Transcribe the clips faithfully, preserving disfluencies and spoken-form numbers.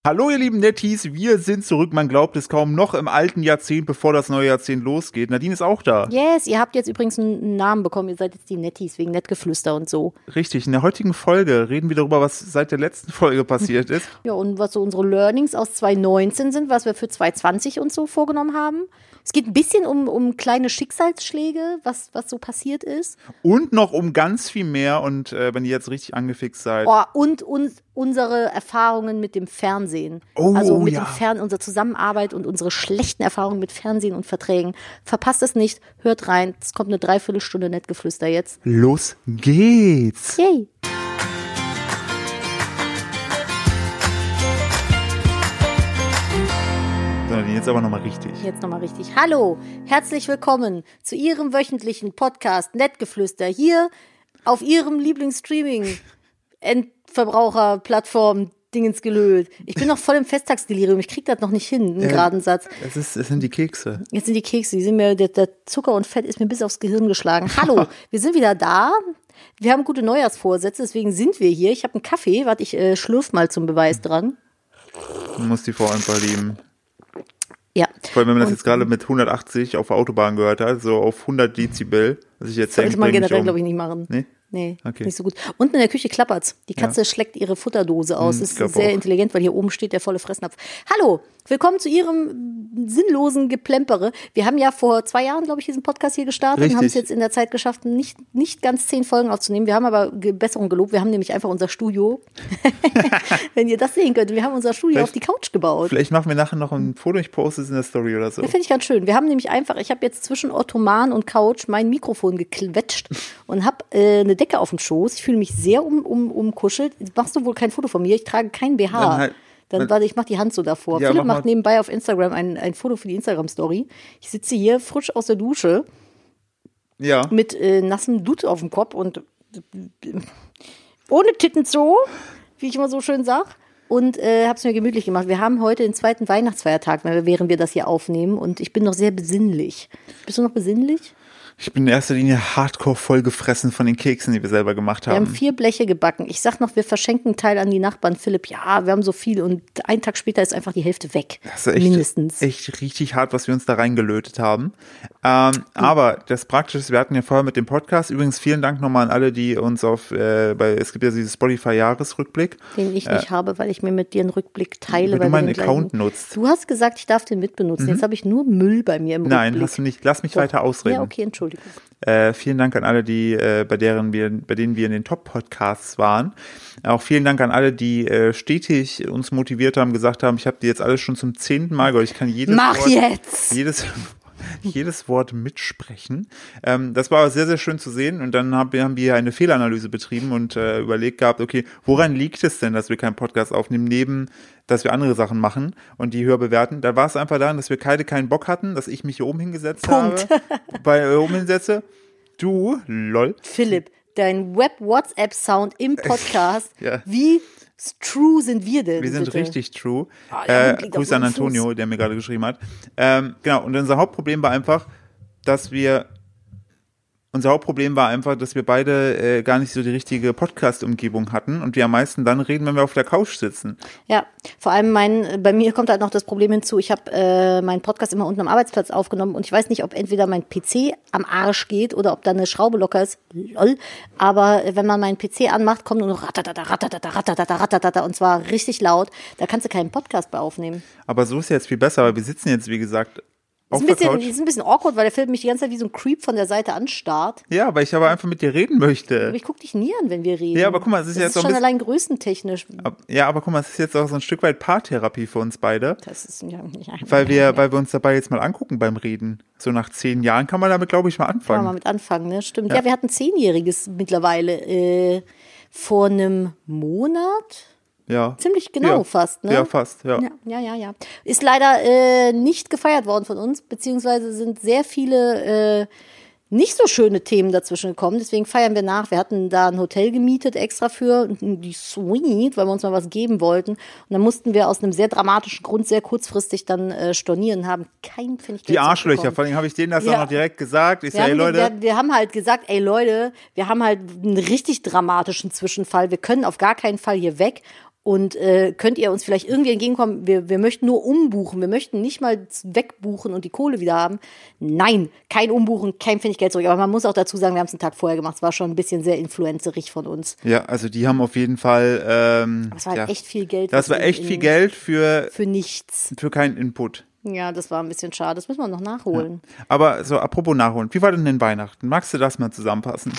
Hallo ihr lieben Netties, wir sind zurück, man glaubt es kaum, noch im alten Jahrzehnt, bevor das neue Jahrzehnt losgeht. Nadine ist auch da. Yes, ihr habt jetzt übrigens einen Namen bekommen, ihr seid jetzt die Netties wegen Nettgeflüster und so. Richtig, in der heutigen Folge reden wir darüber, was seit der letzten Folge passiert ist. Ja, und was so unsere Learnings aus zwanzig neunzehn sind, was wir für zwanzig zwanzig und so vorgenommen haben. Es geht ein bisschen um, um kleine Schicksalsschläge, was, was so passiert ist. Und noch um ganz viel mehr und äh, wenn ihr jetzt richtig angefixt seid. Oh, und, und unsere Erfahrungen mit dem Fernsehen. Oh, also mit ja. dem Fern- unsere Zusammenarbeit und unsere schlechten Erfahrungen mit Fernsehen und Verträgen. Verpasst es nicht, hört rein. Es kommt eine Dreiviertelstunde Nettgeflüster jetzt. Los geht's! Yay! Nadine, jetzt aber nochmal richtig. Jetzt nochmal richtig. Hallo, herzlich willkommen zu Ihrem wöchentlichen Podcast Nettgeflüster hier auf Ihrem Lieblingsstreaming-Endverbraucher-Plattform Dingensgelöt. Ich bin noch voll im Festtagsdelirium, ich krieg das noch nicht hin, einen Ja, geraden Satz. Es, ist, es sind die Kekse. Jetzt sind die Kekse, die sind mir, der, der Zucker und Fett ist mir bis aufs Gehirn geschlagen. Hallo, wir sind wieder da. Wir haben gute Neujahrsvorsätze, deswegen sind wir hier. Ich habe einen Kaffee, warte, ich äh, schlürf mal zum Beweis dran. Man muss die Frau einfach lieben. Ja. Vor allem, wenn man das Und jetzt gerade mit hundertachtzig auf der Autobahn gehört hat, so auf hundert Dezibel. Also ich jetzt sollte denke, man bring mich generell, um. glaube ich, nicht machen. Nee? Nee, Okay. nicht so gut. Unten in der Küche klappert's. Die Katze Ja. schlägt ihre Futterdose aus. Hm, Das ich ist glaub sehr auch. intelligent, weil hier oben steht der volle Fressnapf. Hallo, willkommen zu Ihrem sinnlosen Geplempere. Wir haben ja vor zwei Jahren, glaube ich, diesen Podcast hier gestartet Richtig. und haben es jetzt in der Zeit geschafft, nicht, nicht ganz zehn Folgen aufzunehmen. Wir haben aber Ge- Besserung gelobt. Wir haben nämlich einfach unser Studio, wenn ihr das sehen könnt, wir haben unser Studio Vielleicht- auf die Couch gebaut. Vielleicht machen wir nachher noch ein Foto, ich poste es in der Story oder so. Ja, finde ich ganz schön. Wir haben nämlich einfach, ich habe jetzt zwischen Ottoman und Couch mein Mikrofon gequetscht und habe äh, eine Decke auf dem Schoß. Ich fühle mich sehr um, um, umkuschelt. Machst du wohl kein Foto von mir? Ich trage kein B H. Dann halt- Dann warte, ich mache die Hand so davor. Ja, Philipp mach macht mal. nebenbei auf Instagram ein, ein Foto für die Instagram-Story. Ich sitze hier frisch aus der Dusche Ja. mit äh, nassem Dutt auf dem Kopf und äh, ohne Tittenzoo, wie ich immer so schön sag. Und äh, habe es mir gemütlich gemacht. Wir haben heute den zweiten Weihnachtsfeiertag, während wir das hier aufnehmen. Und ich bin noch sehr besinnlich. Bist du noch besinnlich? Ich bin in erster Linie hardcore vollgefressen von den Keksen, die wir selber gemacht Wir haben. haben vier Bleche gebacken. Ich sag noch, wir verschenken einen Teil an die Nachbarn. Philipp, ja, wir haben so viel. Und einen Tag später ist einfach die Hälfte weg. Das ist echt, Mindestens. echt richtig hart, was wir uns da reingelötet haben. Ähm, aber das Praktische ist, wir hatten ja vorher mit dem Podcast, übrigens vielen Dank nochmal an alle, die uns auf, äh, bei, es gibt ja diesen Spotify-Jahresrückblick. Den ich nicht habe, weil ich mir mit dir einen Rückblick teile. Wenn weil du wir meinen den gleichen- Account nutzt. Du hast gesagt, ich darf den mitbenutzen. Jetzt habe ich nur Müll bei mir im Nein, Rückblick. hast du nicht. Lass mich Doch. weiter ausreden. Ja, okay, Entschuldigung. Äh, vielen Dank an alle, die äh, bei deren wir, bei denen wir in den Top-Podcasts waren. Auch vielen Dank an alle, die äh, stetig uns motiviert haben, gesagt haben, ich habe die jetzt alles schon zum zehnten Mal gehört. Ich kann jedes Mach Wort, jetzt! jedes jedes Wort mitsprechen. Ähm, das war aber sehr, sehr schön zu sehen. Und dann haben wir, haben wir eine Fehlanalyse betrieben und äh, überlegt gehabt, okay, woran liegt es denn, dass wir keinen Podcast aufnehmen, neben, dass wir andere Sachen machen und die höher bewerten? Da war es einfach daran, dass wir beide keinen Bock hatten, dass ich mich hier oben hingesetzt Punkt. habe, bei äh, oben hinsetze. Du, lol. Philipp, dein Web-WhatsApp-Sound im Podcast. Ja. Wie true sind wir denn? Wir sind bitte? richtig true. Ah, der Hund äh, liegt auf Grüße an meinem Antonio, Fuß. der mir gerade geschrieben hat. Ähm, genau, und unser Hauptproblem war einfach, dass wir Unser Hauptproblem war einfach, dass wir beide äh, gar nicht so die richtige Podcast-Umgebung hatten und wir am meisten dann reden, wenn wir auf der Couch sitzen. Ja, vor allem mein, bei mir kommt halt noch das Problem hinzu, ich habe äh, meinen Podcast immer unten am Arbeitsplatz aufgenommen und ich weiß nicht, ob entweder mein P C am Arsch geht oder ob da eine Schraube locker ist, lol, aber wenn man meinen P C anmacht, kommt nur noch ratatata, ratatata, ratatata, ratatata und zwar richtig laut, da kannst du keinen Podcast mehr aufnehmen. Aber so ist ja jetzt viel besser, weil wir sitzen jetzt, wie gesagt, auf Ist ein, der bisschen, Couch. ist ein bisschen awkward, weil der Philipp mich die ganze Zeit wie so ein Creep von der Seite anstarrt. Ja, weil ich aber einfach mit dir reden möchte. Aber ich guck dich nie an, wenn wir reden. Ja, aber guck mal, es ist das jetzt ist auch schon ein bisschen- allein größentechnisch. Ab- Ja, aber guck mal, es ist jetzt auch so ein Stück weit Paartherapie für uns beide, Das ist ja nicht weil wir, weil wir uns dabei jetzt mal angucken beim Reden. So nach zehn Jahren kann man damit, glaube ich, mal Kann man anfangen. mal mit anfangen, ne? Stimmt. Ja. Ja, wir hatten Zehnjähriges mittlerweile äh, vor einem Monat. Ja. Ziemlich genau Ja. fast, ne? Ja, fast, ja. Ja, ja, ja, ja. Ist leider äh, nicht gefeiert worden von uns, beziehungsweise sind sehr viele äh, nicht so schöne Themen dazwischen gekommen. Deswegen feiern wir nach. Wir hatten da ein Hotel gemietet extra für die Suite, weil wir uns mal was geben wollten. Und dann mussten wir aus einem sehr dramatischen Grund sehr kurzfristig dann äh, stornieren, haben kein Pfennig Die Geld Arschlöcher, zurückbekommen. vor allem habe ich denen das Ja. auch noch direkt gesagt. Ich Wir sage, haben, hey Leute, wir, wir haben halt gesagt, ey Leute, wir haben halt einen richtig dramatischen Zwischenfall. Wir können auf gar keinen Fall hier weg. Und äh, könnt ihr uns vielleicht irgendwie entgegenkommen, wir, wir möchten nur umbuchen, wir möchten nicht mal wegbuchen und die Kohle wieder haben. Nein, kein Umbuchen, kein Pfenniggeld zurück. Aber man muss auch dazu sagen, wir haben es einen Tag vorher gemacht. Es war schon ein bisschen sehr influencerig von uns. Ja, also die haben auf jeden Fall ähm, Das war ja, halt echt viel Geld. Das war in- echt in- viel Geld für, Für nichts. für keinen Input. Ja, das war ein bisschen schade. Das müssen wir noch nachholen. Aber so, apropos nachholen, wie war denn denn Weihnachten? Magst du das mal zusammenfassen?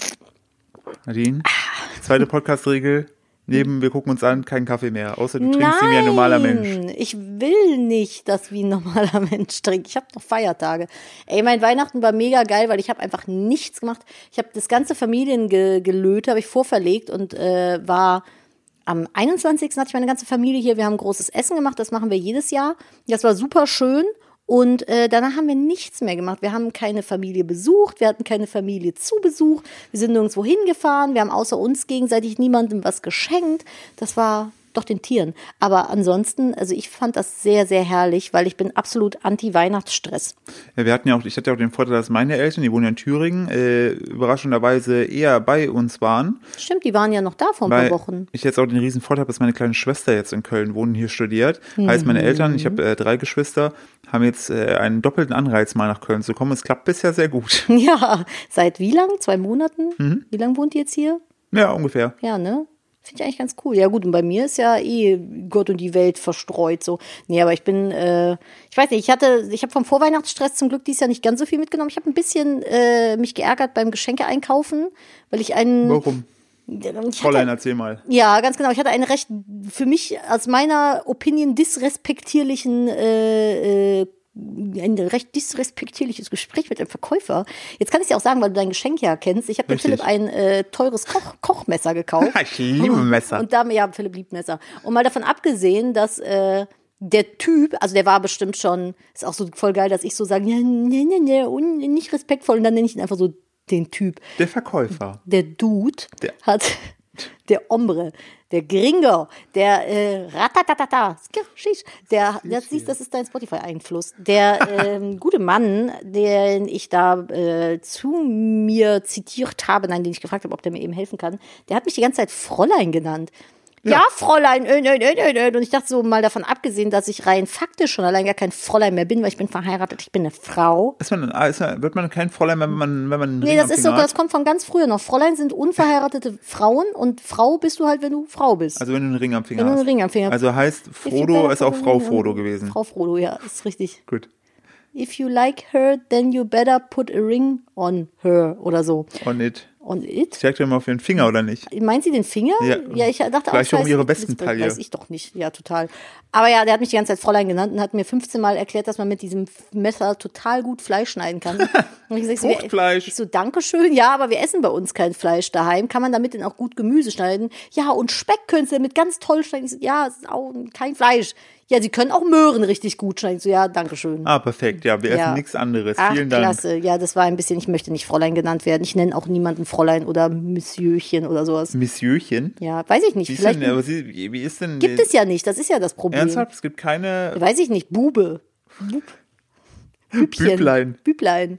Nadine, zweite Podcast-Regel, neben wir gucken uns an, kein Kaffee mehr, außer du trinkst ihn wie ein normaler Mensch. Ich will nicht, dass wie ein normaler Mensch trinkt. Ich habe noch Feiertage. Ey, mein Weihnachten war mega geil, weil ich habe einfach nichts gemacht. Ich habe das ganze Familiengelöte, habe ich vorverlegt und äh, war am einundzwanzigsten hatte ich meine ganze Familie hier. Wir haben ein großes Essen gemacht, das machen wir jedes Jahr. Das war super schön. Und äh, danach haben wir nichts mehr gemacht. Wir haben keine Familie besucht, wir hatten keine Familie zu Besuch, wir sind nirgendwo hingefahren, wir haben außer uns gegenseitig niemandem was geschenkt. Das war doch den Tieren. Aber ansonsten, also ich fand das sehr, sehr herrlich, weil ich bin absolut anti-Weihnachtsstress. Ja, wir hatten ja auch, ich hatte ja auch den Vorteil, dass meine Eltern, die wohnen ja in Thüringen, äh, überraschenderweise eher bei uns waren. Stimmt, die waren ja noch da vor ein Weil paar Wochen. ich jetzt auch den riesen Vorteil habe, dass meine kleine Schwester jetzt in Köln wohnt und hier studiert. Heißt, meine Eltern, ich habe äh, drei Geschwister, haben jetzt äh, einen doppelten Anreiz, mal nach Köln zu kommen. Es klappt bisher sehr gut. Ja, seit wie lang? Zwei Monaten? Mhm. Wie lange wohnt ihr jetzt hier? Ja, ungefähr. Ja, ne? Finde ich eigentlich ganz cool. Ja gut, und bei mir ist ja eh Gott und die Welt verstreut so. Nee, aber ich bin, äh, ich weiß nicht, ich hatte, ich habe vom Vorweihnachtsstress zum Glück dieses Jahr nicht ganz so viel mitgenommen. Ich habe ein bisschen äh, mich geärgert beim Geschenke einkaufen, weil ich einen... Warum? Ich Fräulein, hatte, erzähl mal. ja, ganz genau. Ich hatte einen recht, für mich aus meiner Opinion disrespektierlichen äh, äh, ein recht disrespektierliches Gespräch mit dem Verkäufer. Jetzt kann ich dir auch sagen, weil du dein Geschenk ja kennst. Ich habe dem Richtig. Philipp ein äh, teures Koch Kochmesser gekauft. Ich liebe Messer. Und da, ja, Philipp liebt Messer. Und mal davon abgesehen, dass äh, der Typ, also der war bestimmt schon, ist auch so voll geil, dass ich so sage, ja, nee, nee, nee, und nicht respektvoll. Und dann nenne ich ihn einfach so den Typ. Der Verkäufer. Der Dude Der- hat, der Hombre, der Gringo, der äh, Ratatatata, Skirschisch, der, der siehst, das ist dein Spotify-Einfluss. Der ähm, gute Mann, den ich da äh, zu mir zitiert habe, nein, den ich gefragt habe, ob der mir eben helfen kann, der hat mich die ganze Zeit Fräulein genannt. Ja, ja Fräulein, äh, äh, äh, äh. Und ich dachte so, mal davon abgesehen, dass ich rein faktisch schon allein gar kein Fräulein mehr bin, weil ich bin verheiratet, ich bin eine Frau. Ist man, ist man, wird man kein Fräulein, wenn man, wenn man einen Nee, Ring das am ist so, Finger hat? das kommt von ganz früher noch. Fräulein sind unverheiratete Frauen und Frau bist du halt, wenn du Frau bist. Also wenn du einen Ring am Finger Wenn du hast. einen Ring am Finger hast. Also heißt, If you Frodo better ist auch put a Frau ring on- Frodo gewesen. Frau Frodo, ja, ist richtig. Gut. If you like her, then you better put a ring on her oder so. On it. On it? Zeig dir mal auf den Finger, oder nicht? Meint sie den Finger? Ja. ich dachte Vielleicht auch, um weiß- ihre das Westentaille. Weiß ich doch nicht. Ja, total. Aber ja, der hat mich die ganze Zeit Fräulein genannt und hat mir fünfzehn Mal erklärt, dass man mit diesem Messer total gut Fleisch schneiden kann. Und ich sag so, Fruchtfleisch. Ich so, Dankeschön. Ja, aber wir essen bei uns kein Fleisch daheim. Kann man damit denn auch gut Gemüse schneiden? Ja, und Speck können sie damit ganz toll schneiden. Ich so, ja, es ist auch kein Fleisch. Ja, sie können auch Möhren richtig gut schneiden. Ich so, ja, Dankeschön. Ah, perfekt. Ja, wir Ja. essen nichts anderes. Ach, Vielen Dank. klasse. Ja, das war ein bisschen, ich möchte nicht Fräulein genannt werden. Ich nenne auch niemanden Fräulein oder Monsieurchen oder sowas. Monsieurchen. Ja, weiß ich nicht. Wie ist, Vielleicht denn, aber sie, wie wie ist denn... gibt es ja nicht. Das ist ja das Problem. Ernsthaft? Es gibt keine Weiß ich nicht. Bube. Bub. Bübchen. Büblein. Büblein.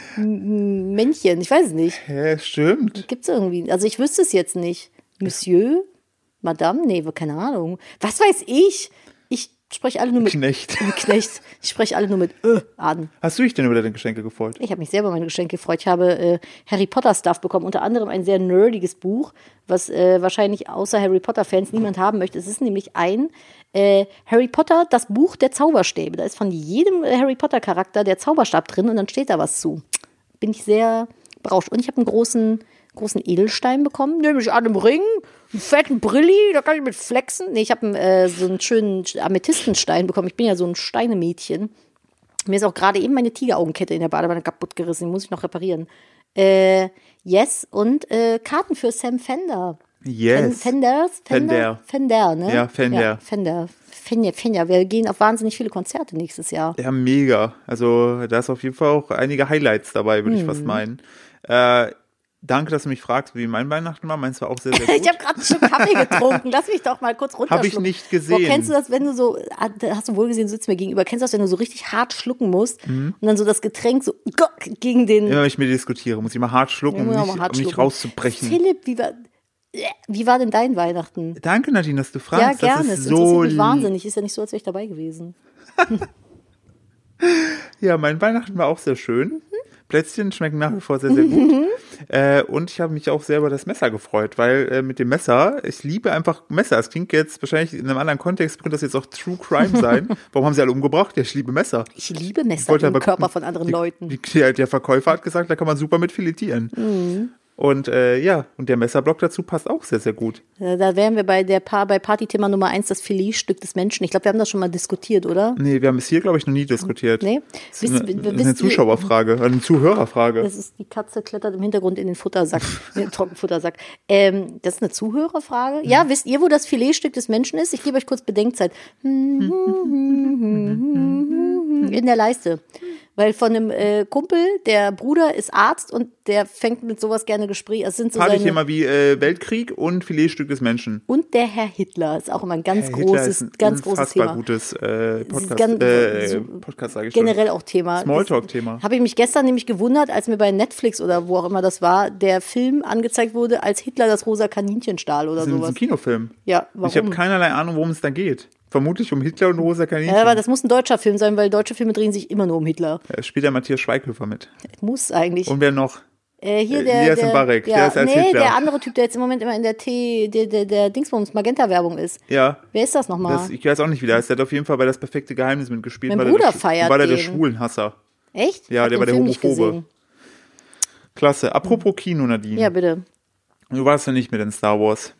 M- Männchen. Ich weiß es nicht. Hä, stimmt. Gibt's irgendwie. Also ich wüsste es jetzt nicht. Monsieur? Madame? Nee, keine Ahnung. Was weiß ich? Ich spreche alle nur mit Knecht. Knecht. Ich spreche alle nur mit Ö an. Hast du dich denn über deine Geschenke gefreut? Ich habe mich selber über meine Geschenke gefreut. Ich habe äh, Harry Potter Stuff bekommen, unter anderem ein sehr nerdiges Buch, was äh, wahrscheinlich außer Harry Potter Fans niemand haben möchte. Es ist nämlich ein äh, Harry Potter, das Buch der Zauberstäbe. Da ist von jedem äh, Harry Potter Charakter der Zauberstab drin und dann steht da was zu. Bin ich sehr berauscht. Und ich habe einen großen, großen Edelstein bekommen, nämlich an einem Ring, einen fetten Brilli, da kann ich mit flexen. Nee, ich habe äh, so einen schönen Amethystenstein bekommen. Ich bin ja so ein Steinemädchen. Mir ist auch gerade eben meine Tigeraugenkette in der Badewanne kaputt gerissen. Die muss ich noch reparieren. Äh, yes, und äh, Karten für Sam Fender. Yes. Fenders? Fender? Fender, ne? Ja, Fender. Ja, Fender. Fender, Fender. Wir gehen auf wahnsinnig viele Konzerte nächstes Jahr. Ja, mega. Also da ist auf jeden Fall auch einige Highlights dabei, würde ich Hm. fast meinen. Äh, danke, dass du mich fragst, wie mein Weihnachten war. Meins war auch sehr, sehr gut. Ich habe gerade einen Schluck Kaffee getrunken. Lass mich doch mal kurz runterschlucken. Habe ich nicht gesehen. Boah, kennst du das, wenn du so, hast du wohl gesehen, du sitzt mir gegenüber, kennst du das, wenn du so richtig hart schlucken musst Mhm. und dann so das Getränk so gegen den... Immer wenn ich mir diskutiere, muss ich mal hart schlucken, um Ja, nicht, mal hart um nicht schlucken. rauszubrechen. Philipp, wie war... Wie war denn dein Weihnachten? Danke, Nadine, dass du fragst. Ja, gerne. Das ist Es so interessiert mich lieb. wahnsinnig. Ist ja nicht so, als wäre ich dabei gewesen. Ja, mein Weihnachten war auch sehr schön. Plätzchen schmecken nach wie vor sehr, sehr gut. äh, und ich habe mich auch sehr über das Messer gefreut, weil äh, mit dem Messer, ich liebe einfach Messer. Es klingt jetzt wahrscheinlich in einem anderen Kontext, könnte das jetzt auch True Crime sein. Warum haben sie alle umgebracht? Ja, ich liebe Messer. Ich liebe Messer wollte im aber Körper gucken, von anderen die, Leuten. Die, der, der Verkäufer hat gesagt, da kann man super mit filetieren. Mhm. Und äh, ja, und der Messerblock dazu passt auch sehr, sehr gut. Ja, da wären wir bei der pa- bei Partythema Nummer eins, das Filetstück des Menschen. Ich glaube, wir haben das schon mal diskutiert, oder? Nee, wir haben es hier, glaube ich, noch nie diskutiert. Nee? Das ist Wisst- eine, wisst eine ihr- Zuschauerfrage, eine Zuhörerfrage. Das ist, die Katze klettert im Hintergrund in den Futtersack, in den Trockenfuttersack. Ähm, das ist eine Zuhörerfrage. Ja, wisst ihr, wo das Filetstück des Menschen ist? Ich gebe euch kurz Bedenkzeit. In der Leiste. Weil von einem äh, Kumpel, der Bruder ist Arzt und der fängt mit sowas gerne Gespräche. Es sind so seine, Partythema wie äh, Weltkrieg und Filetstück des Menschen. und der Herr Hitler ist auch immer ein ganz Herr Hitler großes, ist ein ganz großes unfassbar Thema. gutes äh, Podcast, ganz- äh, so- Podcast sage ich schon. Generell auch Thema. Smalltalk-Thema. Habe ich mich gestern nämlich gewundert, als mir bei Netflix oder wo auch immer das war, der Film angezeigt wurde, als Hitler das rosa Kaninchen stahl oder Das ist sowas. ein Kinofilm. Ja, warum? Ich habe keinerlei Ahnung, worum es da geht. Vermutlich um Hitler und rosa Kaninchen. Ja, aber das muss ein deutscher Film sein, weil deutsche Filme drehen sich immer nur um Hitler. Da spielt der Matthias Schweighöfer mit. Muss eigentlich. Und wer noch? Äh, hier Äh, der, Elias der, Mbarek, ja, der ist als nee, Hitler. der andere Typ, der jetzt im Moment immer in der T, der, der, der Dingsbums Magenta-Werbung ist. Ja. Wer ist das nochmal? Das, ich weiß auch nicht, wie der heißt. Der hat auf jeden Fall bei Das perfekte Geheimnis mitgespielt. Mein weil Bruder er der, feiert War der der den. Schwulenhasser. Echt? Ja, Hab der den war der Film nicht Homophobe. gesehen. Klasse. Apropos Kino, Nadine. Ja, bitte. Du warst ja nicht mit in Star Wars.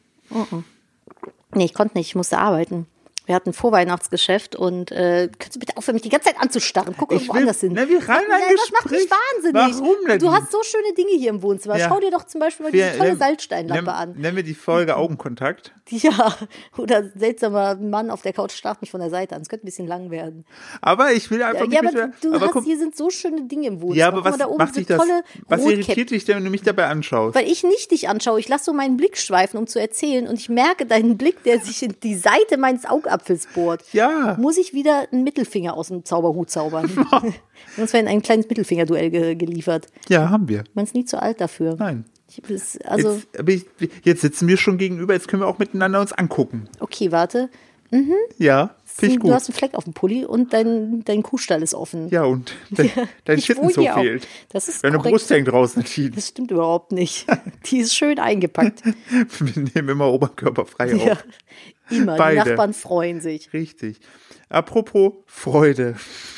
Nee, ich konnte nicht, ich musste arbeiten. Wir hatten Vorweihnachtsgeschäft und äh, kannst du bitte aufhören, mich die ganze Zeit anzustarren? Guck irgendwo anders hin. Na, wir rein ein Nein, das macht mich Gespräch. wahnsinnig. Warum denn? Du hast so schöne Dinge hier im Wohnzimmer. Ja. Schau dir doch zum Beispiel mal Wir- diese tolle nenn- Salzsteinlampe nenn- an. Nennen wir die Folge Augenkontakt. Ja, oder seltsamer Mann auf der Couch starrt mich von der Seite an. Es könnte ein bisschen lang werden. Aber ich will einfach Ja, mich aber bitte- du aber hast, guck, hier sind so schöne Dinge im Wohnzimmer. ja, aber Guck mal, was da oben macht diese dich das? tolle Was Rotkäppchen. irritiert dich denn, wenn du mich dabei anschaust? Weil ich nicht dich anschaue. Ich lasse so meinen Blick schweifen, um zu erzählen. Und ich merke deinen Blick, der sich in die Seite meines Augapfels bohrt. Ja. Muss ich wieder einen Mittelfinger aus dem Zauberhut zaubern. Uns werden ein kleines Mittelfingerduell ge geliefert. Ja, haben wir. Man ist nie zu alt dafür. Nein. Ich, das, also, Jetzt, aber ich, jetzt sitzen wir schon gegenüber, jetzt können wir auch miteinander uns angucken. okay, warte. Ja, finde ich Du gut. hast einen Fleck auf dem Pulli und dein, dein Kuhstall ist offen. Ja, und dein, dein Ich Schitten wohne so hier auch. fehlt. Das ist Deine korrekt. Brust hängt raus, Nadine. Das stimmt überhaupt nicht. Die ist schön eingepackt. Wir nehmen immer oberkörperfrei Ja, auf. immer. Beide. Die Nachbarn freuen sich. Richtig. Apropos Freude.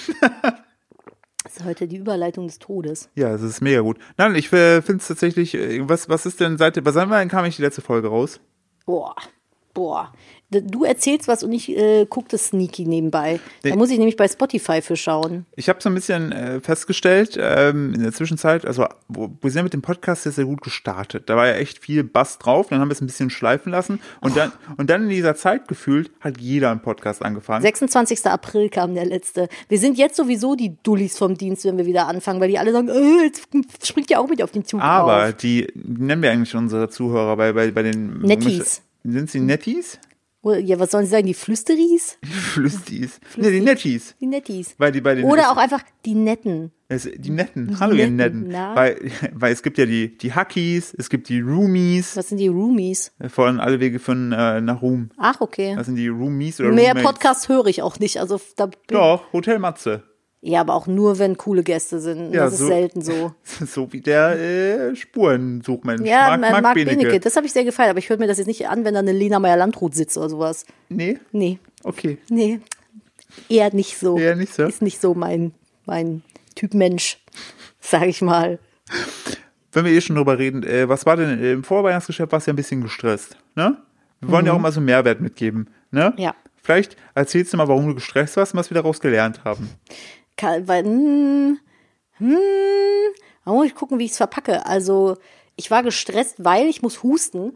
Das ist heute die Überleitung des Todes. Ja, das ist mega gut. Nein, ich äh, finde es tatsächlich, äh, was, was ist denn seit, was wann kam ich die letzte Folge raus? Boah, boah. Du erzählst was und ich äh, gucke das sneaky nebenbei. Da Nee. muss ich nämlich bei Spotify für schauen. Ich habe so ein bisschen äh, festgestellt, ähm, in der Zwischenzeit, also wo, wir sind ja mit dem Podcast sehr, sehr gut gestartet. Da war ja echt viel Bass drauf, dann haben wir es ein bisschen schleifen lassen und dann, und dann in dieser Zeit gefühlt hat jeder einen Podcast angefangen. sechsundzwanzigster April kam der letzte. Wir sind jetzt sowieso die Dullis vom Dienst, wenn wir wieder anfangen, weil die alle sagen, äh, jetzt springt ja auch mit auf den Zug Aber auf. die, die nennen wir eigentlich unsere Zuhörer bei, bei, bei den Netties. Sind sie Netties? Oder, ja, was sollen sie sagen, die Flüsteris? Flüstis. Ne, die Netties. Die Nettis. Weil die bei den Oder auch einfach die Netten. Es, die Netten. Hallo, ihr Netten, Netten. na? Weil, weil es gibt ja die, die Hackies, es gibt die Roomies, Was sind die Roomies? von alle Wege von äh, nach Ruhm. Ach, okay. Das sind die Roomies oder Mehr Roommates. Podcasts höre ich auch nicht. Also da bin, Doch, Hotel Matze. ja, aber auch nur, wenn coole Gäste sind. Ja, das ist so- selten so. So wie der äh, Spurensuchmensch. Ja, Marc, Marc, Marc Benecke. Benecke. Das habe ich sehr gefeiert, aber ich höre mir das jetzt nicht an, wenn da eine Lena Meyer-Landrut sitzt oder sowas. Nee? Nee, Okay. nee. Eher nicht so. Eher nicht so? Ist nicht so mein, mein Typ Mensch, sag ich mal. Wenn wir eh schon drüber reden, äh, was war denn im Vorweihnachtsgeschäft, warst du ja ein bisschen gestresst, ne? Wir wollen ja auch mal so einen Mehrwert mitgeben, ne? Ja. Vielleicht erzählst du mal, warum du gestresst warst und was wir daraus gelernt haben. Ka- Weil, hm, hm, da muss ich gucken, wie ich es verpacke. Also, ich war gestresst, weil ich muss husten.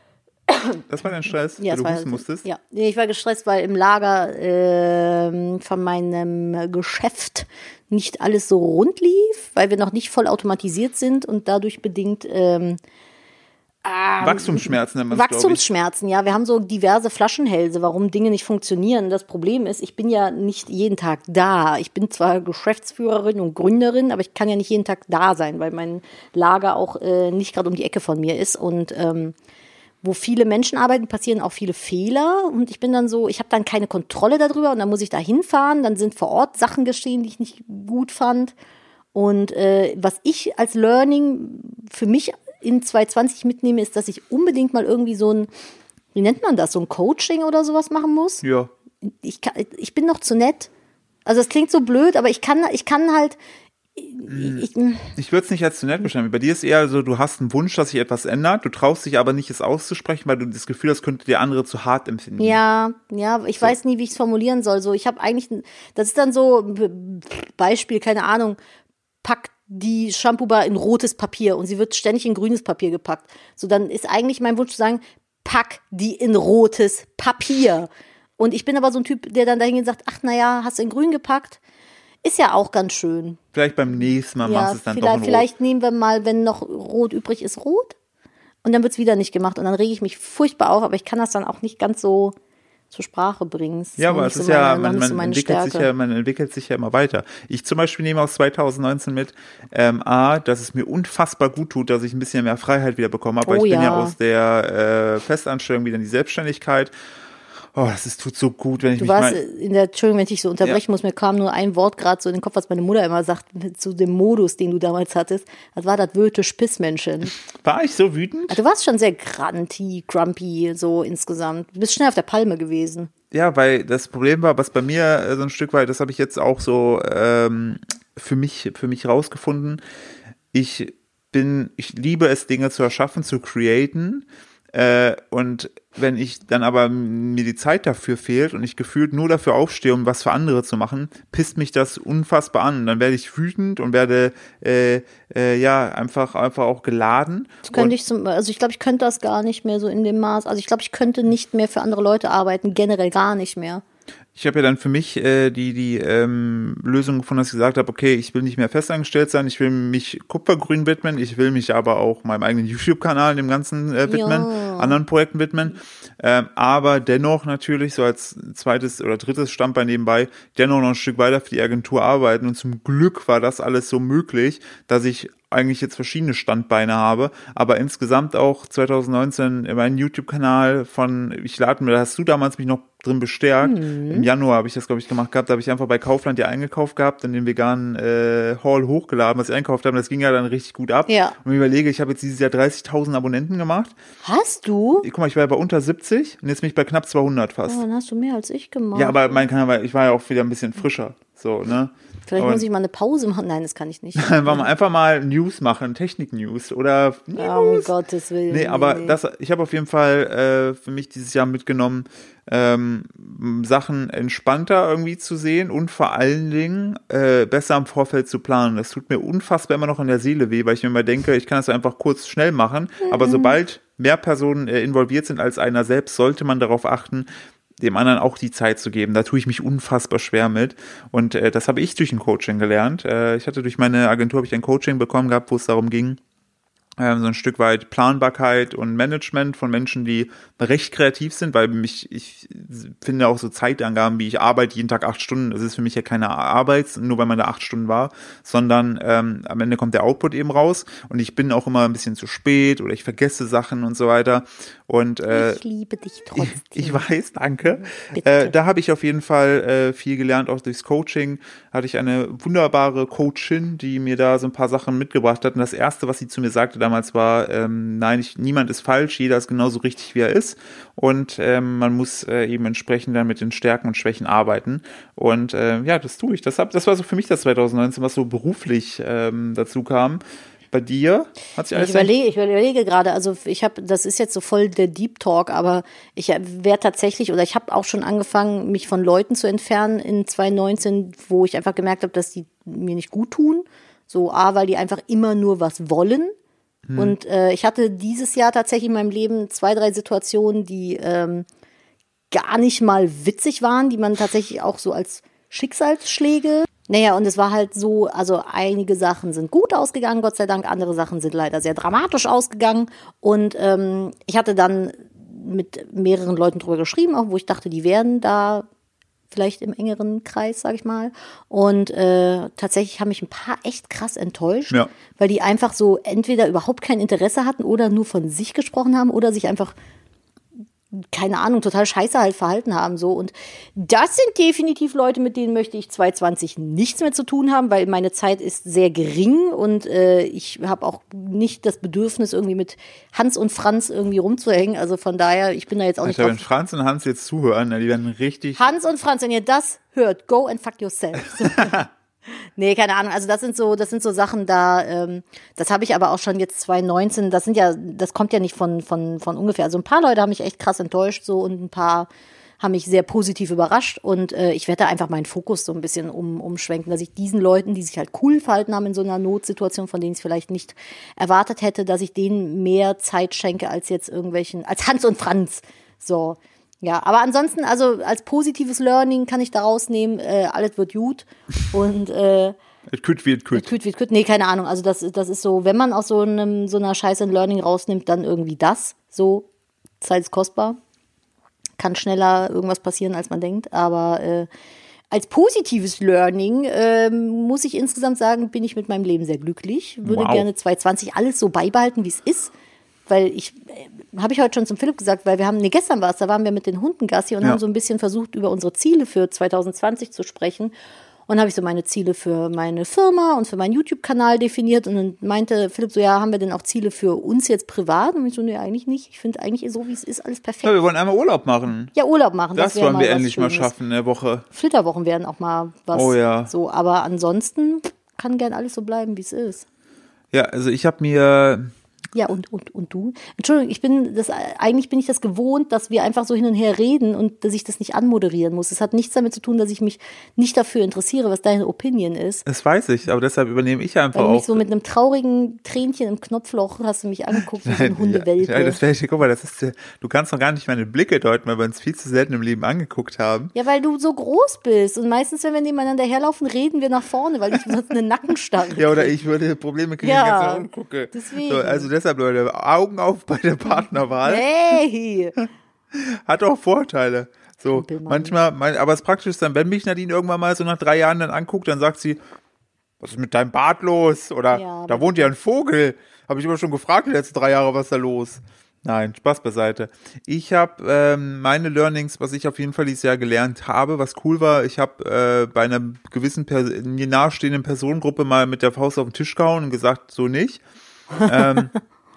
Das war dein Stress, Ja, weil es du war, husten musstest? Ja, nee, ich war gestresst, weil im Lager ähm, von meinem Geschäft nicht alles so rund lief, weil wir noch nicht voll automatisiert sind und dadurch bedingt ähm, Wachstumsschmerzen nennt man es, glaube ich. Wachstumsschmerzen, ja. Wir haben so diverse Flaschenhälse, warum Dinge nicht funktionieren. Das Problem ist, ich bin ja nicht jeden Tag da. Ich bin zwar Geschäftsführerin und Gründerin, aber ich kann ja nicht jeden Tag da sein, weil mein Lager auch äh, nicht gerade um die Ecke von mir ist. Und ähm, wo viele Menschen arbeiten, passieren auch viele Fehler und ich bin dann so, ich habe dann keine Kontrolle darüber und dann muss ich da hinfahren, dann sind vor Ort Sachen geschehen, die ich nicht gut fand und äh, was ich als Learning für mich in zwanzig zwanzig mitnehme, ist, dass ich unbedingt mal irgendwie so ein, wie nennt man das, so ein Coaching oder sowas machen muss. Ja. Ich, kann, ich bin noch zu nett. Also es klingt so blöd, aber ich kann, ich kann halt Ich, ich würde es nicht als zu nett beschreiben. Bei dir ist eher so, du hast einen Wunsch, dass sich etwas ändert, du traust dich aber nicht, es auszusprechen, weil du das Gefühl hast, könnte der andere zu hart empfinden. Ja, ja, ich so. weiß nie, wie ich es formulieren soll. So, ich habe eigentlich, das ist dann so, Beispiel, keine Ahnung, packt die Shampoo-Bar in rotes Papier und sie wird ständig in grünes Papier gepackt. So, dann ist eigentlich mein Wunsch zu sagen, pack die in rotes Papier. Und ich bin aber so ein Typ, der dann dahin geht und sagt, ach naja, hast du in grün gepackt? Ist ja auch ganz schön. Vielleicht beim nächsten Mal ja, machst du es dann vielleicht, doch in Rot. Vielleicht nehmen wir mal, wenn noch Rot übrig ist, Rot. Und dann wird es wieder nicht gemacht. Und dann rege ich mich furchtbar auf, aber ich kann das dann auch nicht ganz so zur Sprache bringen. Ja, aber es ist so ja, meine, man, man, entwickelt sich ja, man entwickelt sich ja immer weiter. Ich zum Beispiel nehme aus zwanzig neunzehn mit, ähm, A, dass es mir unfassbar gut tut, dass ich ein bisschen mehr Freiheit wieder bekommen habe. Weil oh, ich bin ja. ja aus der äh, Festanstellung wieder in die Selbstständigkeit. Oh, das ist, tut so gut, wenn ich du mich warst mal... in der, Entschuldigung, wenn ich dich so unterbrechen ja. muss, mir kam nur ein Wort gerade so in den Kopf, was meine Mutter immer sagt, zu dem Modus, den du damals hattest. Das war das Wöte-Spissmännchen. War ich so wütend? Also, du warst schon sehr granty, grumpy, so insgesamt. Du bist schnell auf der Palme gewesen. Ja, weil das Problem war, was bei mir so ein Stück weit, das habe ich jetzt auch so ähm, für mich, für mich rausgefunden. Ich bin, ich liebe es, Dinge zu erschaffen, zu createn. Äh, und wenn ich dann aber mir die Zeit dafür fehlt und ich gefühlt nur dafür aufstehe, um was für andere zu machen, pisst mich das unfassbar an. Dann werde ich wütend und werde äh, äh, ja einfach einfach auch geladen. Das könnte ich zum, also ich glaube, ich könnte das gar nicht mehr so in dem Maß. Also ich glaube, ich könnte nicht mehr für andere Leute arbeiten, generell gar nicht mehr. Ich habe ja dann für mich äh, die die ähm, Lösung gefunden, dass ich gesagt habe, okay, ich will nicht mehr festangestellt sein, ich will mich Kupfergrün widmen, ich will mich aber auch meinem eigenen YouTube-Kanal, dem Ganzen äh, widmen, ja. anderen Projekten widmen, ähm, aber dennoch natürlich so als zweites oder drittes Standbein nebenbei, dennoch noch ein Stück weiter für die Agentur arbeiten und zum Glück war das alles so möglich, dass ich eigentlich jetzt verschiedene Standbeine habe, aber insgesamt auch zwanzig neunzehn meinen YouTube-Kanal von, ich lade mir, da hast du damals mich noch drin bestärkt, mhm. im Januar habe ich das, glaube ich, gemacht gehabt, da habe ich einfach bei Kaufland ja eingekauft gehabt und den veganen äh, Haul hochgeladen, was ich einkauft habe, das ging ja dann richtig gut ab. Ja. Und ich überlege, ich habe jetzt dieses Jahr dreißigtausend Abonnenten gemacht. Hast du? Guck mal, ich war ja bei unter siebzig und jetzt bin ich bei knapp zweihundert fast. Oh, dann hast du mehr als ich gemacht. Ja, aber mein Kanal war, ich war ja auch wieder ein bisschen frischer, so, ne? Vielleicht und muss ich mal eine Pause machen. Nein, das kann ich nicht. Einfach mal News machen, Technik-News oder News. Oh, um Gottes Willen. Nee, aber nee. das, ich habe auf jeden Fall äh, für mich dieses Jahr mitgenommen, ähm, Sachen entspannter irgendwie zu sehen und vor allen Dingen äh, besser im Vorfeld zu planen. Das tut mir unfassbar immer noch in der Seele weh, weil ich mir immer denke, ich kann das einfach kurz schnell machen, mhm. aber sobald mehr Personen äh, involviert sind als einer selbst, sollte man darauf achten, dem anderen auch die Zeit zu geben. Da tue ich mich unfassbar schwer mit. Und äh, das habe ich durch ein Coaching gelernt. Äh, ich hatte durch meine Agentur habe ich ein Coaching bekommen gehabt, wo es darum ging, ähm, so ein Stück weit Planbarkeit und Management von Menschen, die recht kreativ sind, weil mich, ich finde auch so Zeitangaben, wie ich arbeite jeden Tag acht Stunden, das ist für mich ja keine Arbeit, nur weil man da acht Stunden war, sondern ähm, am Ende kommt der Output eben raus und ich bin auch immer ein bisschen zu spät oder ich vergesse Sachen und so weiter. Und äh, ich liebe dich trotzdem. Ich, ich weiß, danke. Äh, da habe ich auf jeden Fall äh, viel gelernt, auch durchs Coaching. Hatte ich eine wunderbare Coachin, die mir da so ein paar Sachen mitgebracht hat. Und das Erste, was sie zu mir sagte damals war, ähm, nein, ich, niemand ist falsch, jeder ist genauso richtig, wie er ist. Und ähm, man muss äh, eben entsprechend dann mit den Stärken und Schwächen arbeiten. Und äh, ja, das tue ich. Das, hab, das war so für mich das zwanzig neunzehn, was so beruflich ähm, dazu kam. Bei dir hat sich alles... Ich überlege, ich überlege gerade, also ich habe, das ist jetzt so voll der Deep Talk, aber ich wäre tatsächlich, oder ich habe auch schon angefangen, mich von Leuten zu entfernen in zwanzig neunzehn, wo ich einfach gemerkt habe, dass die mir nicht gut tun. So A, weil die einfach immer nur was wollen. Hm. Und äh, ich hatte dieses Jahr tatsächlich in meinem Leben zwei, drei Situationen, die ähm, gar nicht mal witzig waren, die man tatsächlich auch so als Schicksalsschläge... Naja, und es war halt so, also einige Sachen sind gut ausgegangen, Gott sei Dank, andere Sachen sind leider sehr dramatisch ausgegangen. Und ähm, ich hatte dann mit mehreren Leuten drüber geschrieben, auch wo ich dachte, die wären da vielleicht im engeren Kreis, sag ich mal. Und äh, tatsächlich haben mich ein paar echt krass enttäuscht, Ja. weil die einfach so entweder überhaupt kein Interesse hatten oder nur von sich gesprochen haben oder sich einfach, keine Ahnung, total scheiße halt verhalten haben. So. Und das sind definitiv Leute, mit denen möchte ich zwanzig zwanzig nichts mehr zu tun haben, weil meine Zeit ist sehr gering und äh, ich habe auch nicht das Bedürfnis, irgendwie mit Hans und Franz irgendwie rumzuhängen. Also von daher, ich bin da jetzt auch nicht Alter, wenn drauf. Franz und Hans jetzt zuhören, die werden richtig... Hans und Franz, wenn ihr das hört, go and fuck yourself. Nee, keine Ahnung. Also das sind so, das sind so Sachen da, ähm, das habe ich aber auch schon jetzt zwanzig neunzehn, das sind ja, das kommt ja nicht von, von, von ungefähr. Also ein paar Leute haben mich echt krass enttäuscht so und ein paar haben mich sehr positiv überrascht und äh, ich werde da einfach meinen Fokus so ein bisschen um, umschwenken, dass ich diesen Leuten, die sich halt cool verhalten haben in so einer Notsituation, von denen ich es vielleicht nicht erwartet hätte, dass ich denen mehr Zeit schenke als jetzt irgendwelchen, als Hans und Franz. So. Ja, aber ansonsten, also als positives Learning kann ich da rausnehmen, äh, alles wird gut und äh, Es kütt wird kütt. küt wird küt. Nee, keine Ahnung, also das, das ist so, wenn man aus so einem so einer Scheiße ein Learning rausnimmt, dann irgendwie das, so, Zeit ist kostbar, kann schneller irgendwas passieren, als man denkt, aber äh, als positives Learning äh, muss ich insgesamt sagen, bin ich mit meinem Leben sehr glücklich, würde Wow. gerne zwanzig zwanzig alles so beibehalten, wie es ist. Weil ich, äh, habe ich heute schon zum Philipp gesagt, weil wir haben, nee, gestern war es, da waren wir mit den Hunden Gassi und Ja. haben so ein bisschen versucht, über unsere Ziele für zwanzig zwanzig zu sprechen. Und habe ich so meine Ziele für meine Firma und für meinen YouTube-Kanal definiert. Und dann meinte Philipp so, ja, haben wir denn auch Ziele für uns jetzt privat? Und ich so, nee, eigentlich nicht. Ich finde eigentlich so, wie es ist, alles perfekt. Ja, wir wollen einmal Urlaub machen. Ja, Urlaub machen. Das, wär wollen mal wir was endlich mal Schönes. schaffen in der Woche. Flitterwochen werden auch mal was. Oh ja. So, aber ansonsten kann gern alles so bleiben, wie es ist. Ja, also ich habe mir... Ja, und, und, und du? Entschuldigung, ich bin das, eigentlich bin ich das gewohnt, dass wir einfach so hin und her reden und dass ich das nicht anmoderieren muss. Es hat nichts damit zu tun, dass ich mich nicht dafür interessiere, was deine Opinion ist. Das weiß ich, aber deshalb übernehme ich einfach Weil du mich auch. so mit einem traurigen Tränchen im Knopfloch hast du mich angeguckt wie so ein Hundewelpe. Ja, das wäre, guck mal, das ist, äh, du kannst noch gar nicht meine Blicke deuten, weil wir uns viel zu selten im Leben angeguckt haben. Ja, weil du so groß bist. Und meistens, wenn wir nebeneinander herlaufen, reden wir nach vorne, weil ich sonst eine Nackenstarre Ja, oder krieg. ich würde Probleme kriegen, Ja, wenn ich ganz rumgucke. deswegen. So, also deshalb, Leute, Augen auf bei der Partnerwahl. Hey! Hat auch Vorteile. So, Kumpelmann. manchmal, mein, aber das Praktische ist dann, wenn mich Nadine irgendwann mal so nach drei Jahren dann anguckt, dann sagt sie, was ist mit deinem Bart los? Oder Ja, da aber- wohnt ja ein Vogel. Habe ich immer schon gefragt die letzten drei Jahre, was ist da los? Nein, Spaß beiseite. Ich habe ähm, meine Learnings, was ich auf jeden Fall dieses Jahr gelernt habe, was cool war, ich habe äh, bei einer gewissen Pers- mir nahestehenden Personengruppe mal mit der Faust auf den Tisch gehauen und gesagt, so nicht. ähm,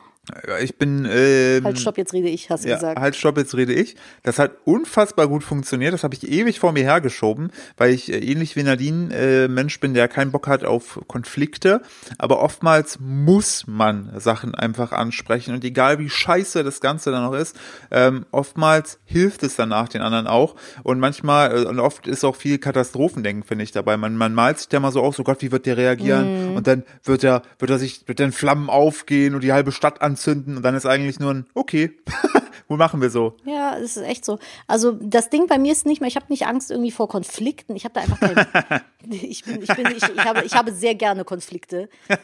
ich bin ähm, Halt, stopp, jetzt rede ich, hast du ja, gesagt. halt, stopp, jetzt rede ich. Das hat unfassbar gut funktioniert. Das habe ich ewig vor mir hergeschoben, weil ich äh, ähnlich wie Nadine äh, Mensch bin, der keinen Bock hat auf Konflikte. Aber oftmals muss man Sachen einfach ansprechen. Und egal wie scheiße das Ganze dann noch ist, ähm, oftmals hilft es danach den anderen auch. Und manchmal, äh, und oft ist auch viel Katastrophendenken, finde ich, dabei. Man, man malt sich da mal so aus, so Gott, wie wird der reagieren? Mhm. Und dann wird er, wird er sich, wird dann Flammen aufgehen und die halbe Stadt anzünden. Und dann ist eigentlich nur ein, okay, wo machen wir so? Ja, es ist echt so. Also das Ding bei mir ist nicht mehr, ich habe nicht Angst irgendwie vor Konflikten. Ich habe da einfach keine. ich bin, ich bin, ich, ich habe, ich habe sehr gerne Konflikte.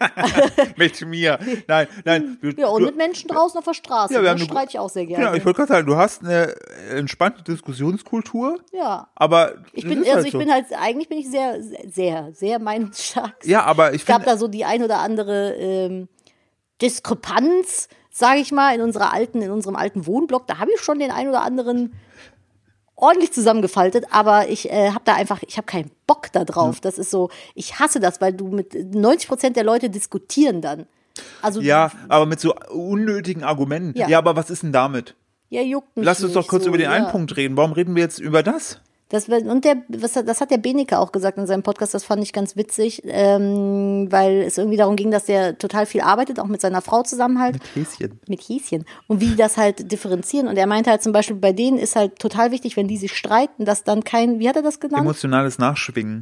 Mit mir. Nein, nein. Du, Ja, und du, mit Menschen draußen auf der Straße. Ja, wir da haben eine- streite ich auch sehr gerne. Genau, ich wollte gerade sagen, du hast eine entspannte Diskussionskultur, ja. aber Ich das bin, ist also halt ich so. bin halt, eigentlich bin ich sehr, sehr, sehr meinungsstark. Ja, aber ich Es gab finde, da so die ein oder andere ähm, Diskrepanz, sage ich mal, in unserer alten, in unserem alten Wohnblock. Da habe ich schon den ein oder anderen ordentlich zusammengefaltet, aber ich äh, habe da einfach, ich habe keinen Bock da drauf. Das ist so, ich hasse das, weil du mit neunzig Prozent der Leute diskutieren dann. Also ja, aber mit so unnötigen Argumenten. Ja, Ja. aber was ist denn damit? ja, juckt mich Lass uns doch nicht kurz so, über den ja. einen Punkt reden. Warum reden wir jetzt über das? Das, wär- und der, was, das hat der Beneke auch gesagt in seinem Podcast, das fand ich ganz witzig, ähm, weil es irgendwie darum ging, dass der total viel arbeitet, auch mit seiner Frau zusammen halt. Häschen. Mit Häschen. Und wie die das halt differenzieren. Und er meinte halt zum Beispiel, bei denen ist halt total wichtig, wenn die sich streiten, dass dann kein, wie hat er das genannt? Emotionales Nachschwingen.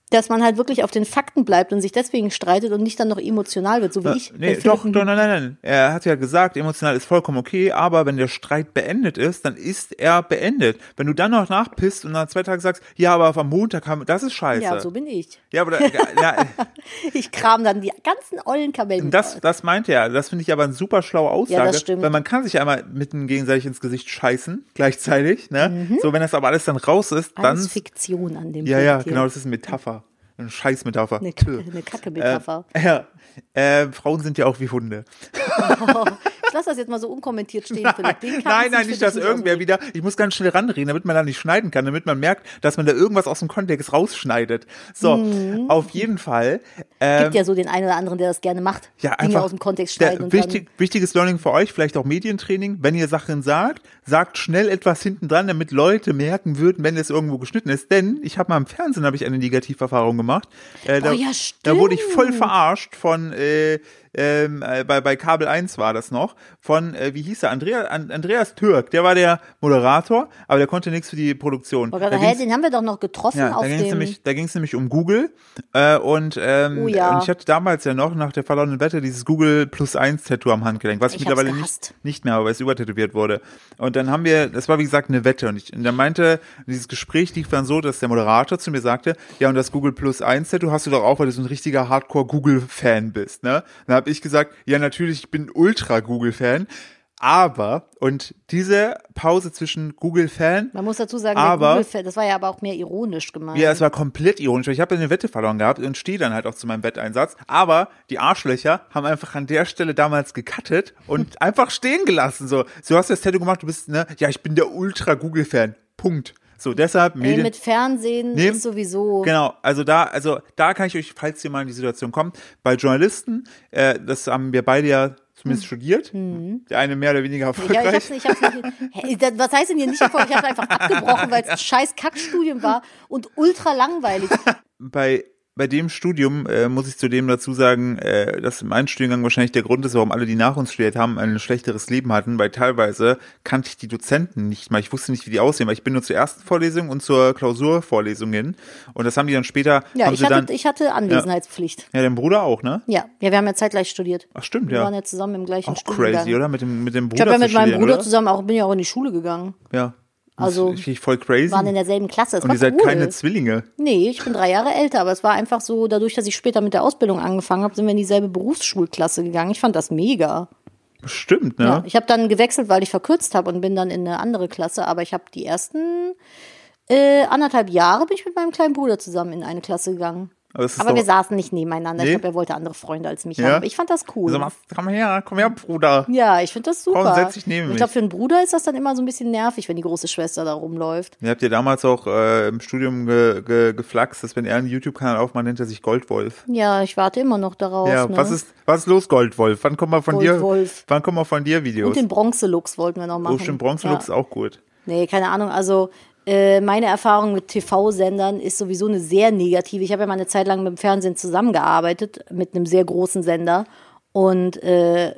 dass man halt wirklich auf den Fakten bleibt und sich deswegen streitet und nicht dann noch emotional wird, so wie Na, ich. nee, doch, doch, nein, nein, nein. Er hat ja gesagt, emotional ist vollkommen okay, aber wenn der Streit beendet ist, dann ist er beendet. Wenn du dann noch nachpisst und nach zwei Tagen sagst, ja, aber am Montag haben, das ist scheiße. Ja, so bin ich. Ja, aber da, ja, Ich kram dann die ganzen ollen Kamellen. das, das meinte er. Das finde ich aber eine super schlaue Aussage. Ja, das stimmt. Weil man kann sich einmal mitten gegenseitig ins Gesicht scheißen, gleichzeitig, ne? Mhm. So, wenn das aber alles dann raus ist, dann. Alles Fiktion an dem Ja, Punkt ja, hier. genau, das ist eine Metapher. Eine Scheißmetapher. Eine, eine Kacke-Metapher. Äh, ja. Äh, Frauen sind ja auch wie Hunde. Oh, ich lasse das jetzt mal so unkommentiert stehen. Philipp. Den kann Nein, ich nein, für nicht, dich dass irgendwer ausreden. wieder, ich muss ganz schnell ranreden, damit man da nicht schneiden kann, damit man merkt, dass man da irgendwas aus dem Kontext rausschneidet. So, Mhm. auf jeden Fall. Ähm, Gibt ja so den einen oder anderen, der das gerne macht. ja, Dinge einfach aus dem Kontext der, schneiden. Und wichtig, wichtiges Learning für euch, vielleicht auch Medientraining, wenn ihr Sachen sagt, sagt schnell etwas hinten dran, damit Leute merken würden, wenn es irgendwo geschnitten ist. Denn ich habe mal im Fernsehen habe ich eine Negativerfahrung gemacht. Äh, da, Oh ja, da wurde ich voll stimmt. verarscht von äh, ähm, äh, bei, bei Kabel eins war das noch, von, äh, wie hieß er, Andrea, An, Andreas Türk, der war der Moderator, aber der konnte nichts für die Produktion. dann, oh Da Gott, hä, ging's- den haben wir doch noch getroffen ja, auf da ging es dem... nämlich, da ging es nämlich um Google äh, und, ähm, Oh ja. und ich hatte damals ja noch nach der verlorenen Wette dieses Google Plus eins Tattoo am Handgelenk, was ich, Ich hab's mittlerweile gehasst. nicht, nicht mehr habe, weil es übertätowiert wurde. Und dann haben wir, das war wie gesagt eine Wette und, ich, und dann meinte, dieses Gespräch lief dann so, dass der Moderator zu mir sagte, ja und das Google Plus eins Tattoo hast du doch auch, weil du so ein richtiger Hardcore-Google-Fan bist, ne? Dann habe ich gesagt, ja natürlich, ich bin Ultra-Google-Fan. Aber, und diese Pause zwischen Google-Fan, Man muss dazu sagen, aber- der Google, das war ja aber auch mehr ironisch gemeint. ja, es war komplett ironisch. Ich habe eine Wette verloren gehabt und stehe dann halt auch zu meinem Wetteinsatz. Aber die Arschlöcher haben einfach an der Stelle damals gecuttet und einfach stehen gelassen. So, so hast du das Tattoo gemacht, du bist, ne, ja, ich bin der Ultra-Google-Fan. Punkt. So, deshalb Ey, Medien. mit Fernsehen Nee. ist sowieso... Genau, also da, also da kann ich euch, falls ihr mal in die Situation kommt, bei Journalisten, äh, das haben wir beide ja zumindest studiert. Der eine mehr oder weniger Hm. Ja, erfolgreich. ich hab's, ich hab's nicht. Hä, das- Was heißt denn hier nicht erfolgreich? Ich hab's einfach abgebrochen, weil es ein scheiß Kackstudium war und ultra langweilig. bei bei dem Studium äh, muss ich zudem dazu sagen, äh, dass mein Studiengang wahrscheinlich der Grund ist, warum alle, die nach uns studiert haben, ein schlechteres Leben hatten, weil teilweise kannte ich die Dozenten nicht mal. Ich wusste nicht, wie die aussehen, weil ich bin nur zur ersten Vorlesung und zur Klausurvorlesung hin. Und das haben die dann später, Ja, haben ich sie dann, hatte, ich hatte Anwesenheitspflicht. ja, dein Bruder auch, ne? Ja, ja, wir haben ja zeitgleich studiert. Ach stimmt, Wir ja. waren ja zusammen im gleichen Auch Studiengang. crazy, oder? Mit dem, mit dem Ich Bruder habe ja mit zu meinem studieren, Bruder oder? zusammen auch, bin ja auch in die Schule gegangen. Ja. Also, Das finde ich voll crazy. Waren in derselben Klasse. Das und war ihr seid cool. keine Zwillinge. Nee, ich bin drei Jahre älter, aber es war einfach so, dadurch, dass ich später mit der Ausbildung angefangen habe, sind wir in dieselbe Berufsschulklasse gegangen. Ich fand das mega. Stimmt, ne? Ja, ich habe dann gewechselt, weil ich verkürzt habe und bin dann in eine andere Klasse, aber ich habe die ersten äh, anderthalb Jahre bin ich mit meinem kleinen Bruder zusammen in eine Klasse gegangen. Aber, es ist Aber doch, wir saßen nicht nebeneinander. Nee? Ich glaube, er wollte andere Freunde als mich Ja? haben. Aber ich fand das cool. also, komm her, komm her, Bruder. Ja, ich finde das super. Komm, setz dich neben Und mich. ich glaube, für einen Bruder ist das dann immer so ein bisschen nervig, wenn die große Schwester da rumläuft. Ihr habt ja damals auch äh, im Studium ge, ge, geflaxt, dass wenn er einen YouTube-Kanal aufmacht, nennt er sich Goldwolf. Ja, ich warte immer noch darauf. Ja, ne? was ist, was ist los, Goldwolf? Wann kommen wir von Goldwolf. dir? Wann kommen wir von dir Videos? Und den Bronzelux wollten wir noch machen. oh, stimmt, Bronzelux ist Ja. auch gut. Nee, keine Ahnung. Also äh, meine Erfahrung mit T V-Sendern ist sowieso eine sehr negative. Ich habe ja mal eine Zeit lang mit dem Fernsehen zusammengearbeitet, mit einem sehr großen Sender. Und äh,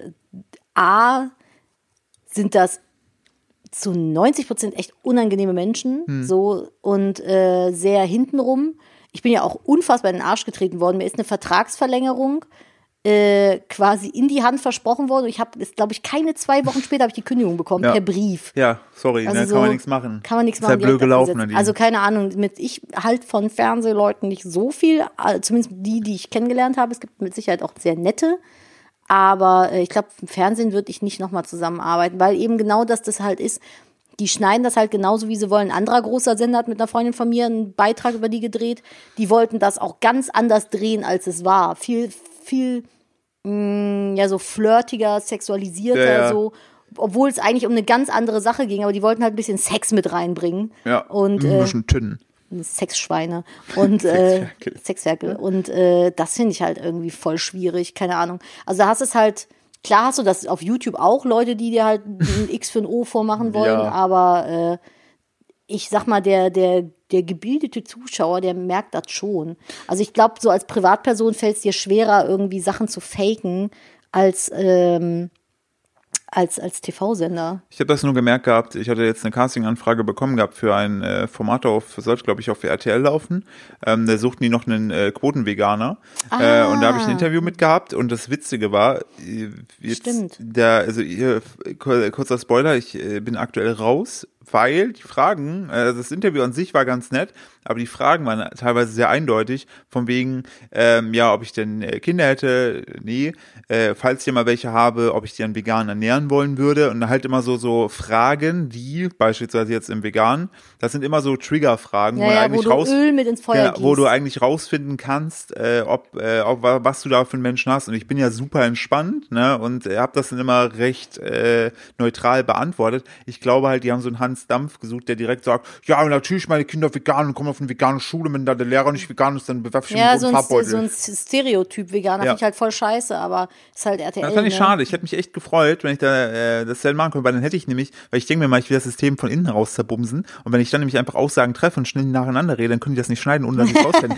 A, sind das zu neunzig Prozent echt unangenehme Menschen, Hm. so und äh, sehr hintenrum. Ich bin ja auch unfassbar in den Arsch getreten worden. Mir ist eine Vertragsverlängerung äh, quasi in die Hand versprochen worden. Und ich habe, glaube ich, keine zwei Wochen später habe ich die Kündigung bekommen, Ja. per Brief. Ja, sorry, Also ne, so kann man nichts machen. Kann man nichts Ist machen. ja blöd direkt gelaufen, abgesetzt. Nadine. Also keine Ahnung, mit ich halt von Fernsehleuten nicht so viel, äh, zumindest die, die ich kennengelernt habe. Es gibt mit Sicherheit auch sehr nette. Aber äh, ich glaube, im Fernsehen würde ich nicht nochmal zusammenarbeiten, weil eben genau das das halt ist. Die schneiden das halt genauso, wie sie wollen. Ein anderer großer Sender hat mit einer Freundin von mir einen Beitrag über die gedreht. Die wollten das auch ganz anders drehen, als es war. Viel, viel, mh, ja, so flirtiger, sexualisierter, Ja, ja. so. Obwohl es eigentlich um eine ganz andere Sache ging. Aber die wollten halt ein bisschen Sex mit reinbringen. Ja, Und, ein äh, bisschen Tünnen. Sexschweine und äh, Sexferkel. Sexferkel. Und äh, das finde ich halt irgendwie voll schwierig, keine Ahnung. Also da hast es halt, klar hast du das auf YouTube auch Leute, die dir halt ein X für ein O vormachen wollen, Ja. aber äh, ich sag mal, der, der, der gebildete Zuschauer, der merkt das schon. Also ich glaube, so als Privatperson fällt es dir schwerer, irgendwie Sachen zu faken, als ähm, als, als T V-Sender. Ich habe das nur gemerkt gehabt, ich hatte jetzt eine Casting-Anfrage bekommen gehabt für ein äh, Format auf, sollte glaube ich auf R T L laufen. Ähm, da suchten die noch einen äh, Quotenveganer. Ah. Äh, und da habe ich ein Interview mit gehabt und das Witzige war, äh, jetzt Stimmt. der, also hier, kurzer Spoiler, ich äh, bin aktuell raus, weil die Fragen, äh, das Interview an sich war ganz nett, aber die Fragen waren teilweise sehr eindeutig, von wegen, ähm, ja, ob ich denn äh, Kinder hätte, nee, äh, falls ich mal welche habe, ob ich die dann vegan ernähren wollen würde und halt immer so so Fragen, die beispielsweise jetzt im Vegan, das sind immer so Triggerfragen, Ja, wo, ja, eigentlich wo du raus, Öl mit ins Feuer ja, wo gießt. du eigentlich rausfinden kannst, äh, ob, äh, ob was du da für einen Menschen hast. Und ich bin ja super entspannt, ne, und äh, habe das dann immer recht äh, neutral beantwortet. Ich glaube halt, die haben so einen Hans Dampf gesucht, der direkt sagt, ja, natürlich meine Kinder vegan und kommen auf eine vegane Schule, wenn da der Lehrer nicht vegan ist, dann bewerfe ich ihn Ja, mit so einem ein, Farbbeutel. so ein Stereotyp-Veganer Ja. finde ich halt voll scheiße, aber ist halt R T L. Das fand ich ne? schade. Ich hätte mich echt gefreut, wenn ich da äh, das selber machen könnte, weil dann hätte ich nämlich, weil ich denke mir mal, ich will das System von innen heraus zerbumsen und wenn ich dann nämlich einfach Aussagen treffe und schnell nacheinander rede, dann können die das nicht schneiden, ohne dass ich es rausfinde.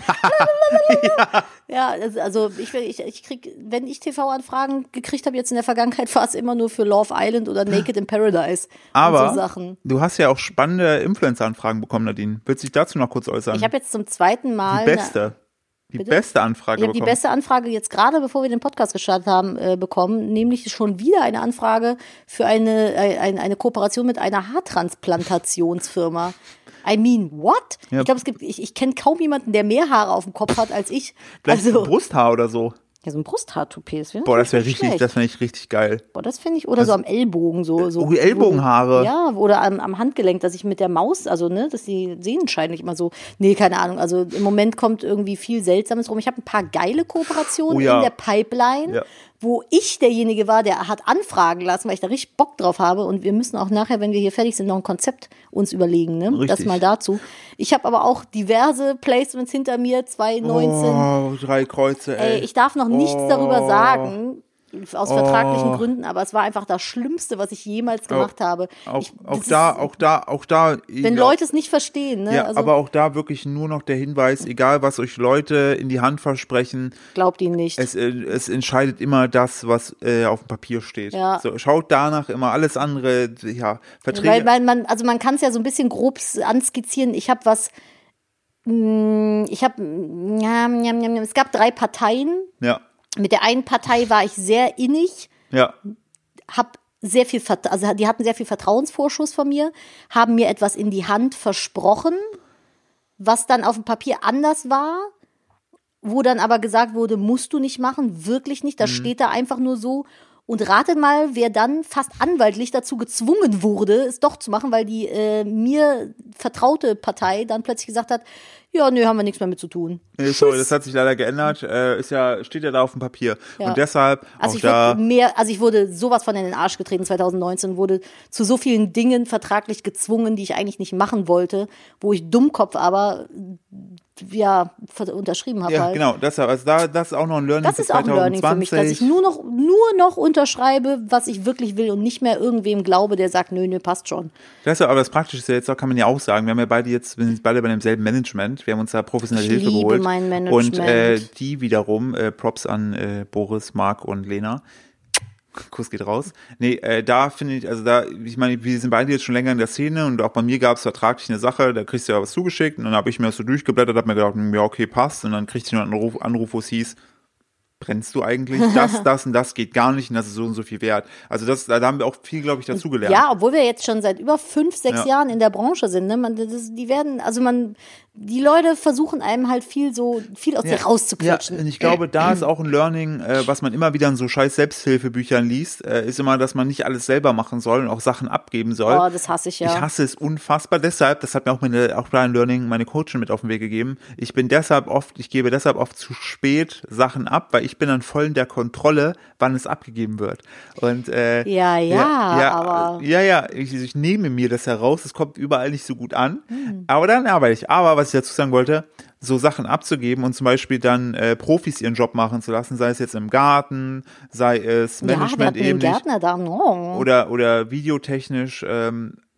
Ja, also- also ich, ich, ich krieg, wenn ich T V-Anfragen gekriegt habe jetzt in der Vergangenheit, war es immer nur für Love Island oder Naked in Paradise Aber und so Sachen. du hast ja auch spannende Influencer-Anfragen bekommen, Nadine. Willst du dich dazu noch kurz äußern? Ich habe jetzt zum zweiten Mal die beste. Die Bitte? beste Anfrage Ich habe die bekommen. beste Anfrage jetzt gerade, bevor wir den Podcast gestartet haben, äh, bekommen, nämlich schon wieder eine Anfrage für eine, äh, eine, eine Kooperation mit einer Haartransplantationsfirma. I mean, what? Ja. Ich glaube, es gibt, ich, ich kenne kaum jemanden, der mehr Haare auf dem Kopf hat als ich. Vielleicht Also, ein Brusthaar oder so. ja, so ein Brusthaar-Toupet. Boah, das wäre natürlich richtig, schlecht. das fände ich richtig geil. Boah, das finde ich, oder so am Ellbogen, so. so Oh, die Ellbogenhaare. Wo, ja, oder am, am Handgelenk, dass ich mit der Maus, also, ne, dass die Sehnenscheide nicht immer so, nee, keine Ahnung, also im Moment kommt irgendwie viel Seltsames rum. Ich habe ein paar geile Kooperationen Oh ja. in der Pipeline, Ja. wo ich derjenige war, der hat anfragen lassen, weil ich da richtig Bock drauf habe und wir müssen auch nachher, wenn wir hier fertig sind, noch ein Konzept uns überlegen, ne, Richtig. das mal dazu. Ich habe aber auch diverse Placements hinter mir, zwanzig neunzehn. Oh, drei Kreuze, ey. Ey, ich darf noch nichts Oh. darüber sagen, aus vertraglichen Oh. Gründen, aber es war einfach das Schlimmste, was ich jemals gemacht habe. Auch, ich, auch das da, ist, auch da, auch da. wenn ja, Leute es nicht verstehen, ne? Ja, also aber auch da wirklich nur noch der Hinweis, egal was euch Leute in die Hand versprechen, glaubt ihnen nicht. es, äh, es entscheidet immer das, was äh, auf dem Papier steht. Ja. So, schaut danach immer alles andere, ja, Verträge. Weil, weil man, also man kann es ja so ein bisschen grob anskizzieren. Ich habe was, mh, ich habe, ja, ja, ja, es gab drei Parteien. ja, Mit der einen Partei war ich sehr innig. ja. Hab sehr viel, Vert- also die hatten sehr viel Vertrauensvorschuss von mir, haben mir etwas in die Hand versprochen, was dann auf dem Papier anders war, wo dann aber gesagt wurde, musst du nicht machen, wirklich nicht, das steht da einfach nur so. Und ratet mal, wer dann fast anwaltlich dazu gezwungen wurde, es doch zu machen, weil die äh, mir vertraute Partei dann plötzlich gesagt hat, ja, nö, haben wir nichts mehr mit zu tun. Nee, sorry, das hat sich leider geändert. Äh, ist ja, steht ja da auf dem Papier. Ja. Und deshalb Also auch ich da. wurde mehr, also ich wurde sowas von in den Arsch getreten zwanzig neunzehn, wurde zu so vielen Dingen vertraglich gezwungen, die ich eigentlich nicht machen wollte, wo ich Dummkopf aber ja ver- unterschrieben habe Ja, halt. genau, deshalb, also da, das ist auch noch ein Learning Das für ist auch ein Learning für mich, dass ich zwanzig nur noch, nur noch unterschreibe, was ich wirklich will und nicht mehr irgendwem glaube, der sagt, nö, nö, passt schon. Deshalb, aber das Praktische ist ja jetzt auch, kann man ja auch sagen, wir haben ja beide jetzt, wir sind beide bei demselben Management, wir haben uns da professionelle Ich Hilfe liebe geholt. mein Management. Und äh, die wiederum, äh, Props an äh, Boris, Marc und Lena. Kuss geht raus. Nee, äh, da finde ich, also da, ich meine, wir sind beide jetzt schon länger in der Szene und auch bei mir gab es vertraglich eine Sache, da kriegst du ja was zugeschickt und dann habe ich mir das so durchgeblättert, habe mir gedacht, hm, ja, okay, passt. Und dann kriegte ich noch einen Anruf, Anruf, wo es hieß, brennst du eigentlich? Das, das und das geht gar nicht und das ist so und so viel wert. Also das, da haben wir auch viel, glaube ich, dazugelernt. Ja, obwohl wir jetzt schon seit über fünf, sechs Ja. Jahren in der Branche sind, ne? Man, das, die werden, also man, die Leute versuchen einem halt viel so, viel aus dir rauszuquetschen. Ja, und ich glaube, da ist auch ein Learning, äh, was man immer wieder in so scheiß Selbsthilfebüchern liest, äh, ist immer, dass man nicht alles selber machen soll und auch Sachen abgeben soll. Oh, das hasse ich ja. Ich hasse es unfassbar. Deshalb, das hat mir auch meine, auch da ein Learning, meine Coachin mit auf den Weg gegeben. Ich bin deshalb oft, ich gebe deshalb oft zu spät Sachen ab, weil ich bin dann voll in der Kontrolle, wann es abgegeben wird. Und äh, Ja, ja, aber- ja, ja, ich, ich nehme mir das heraus. Es kommt überall nicht so gut an, Hm. aber dann arbeite ich. Aber was ich dazu sagen wollte, so Sachen abzugeben und zum Beispiel dann äh, Profis ihren Job machen zu lassen, sei es jetzt im Garten, sei es Ja, wir Management hatten den eben Gärtner da. Oh. oder oder videotechnisch, ähm,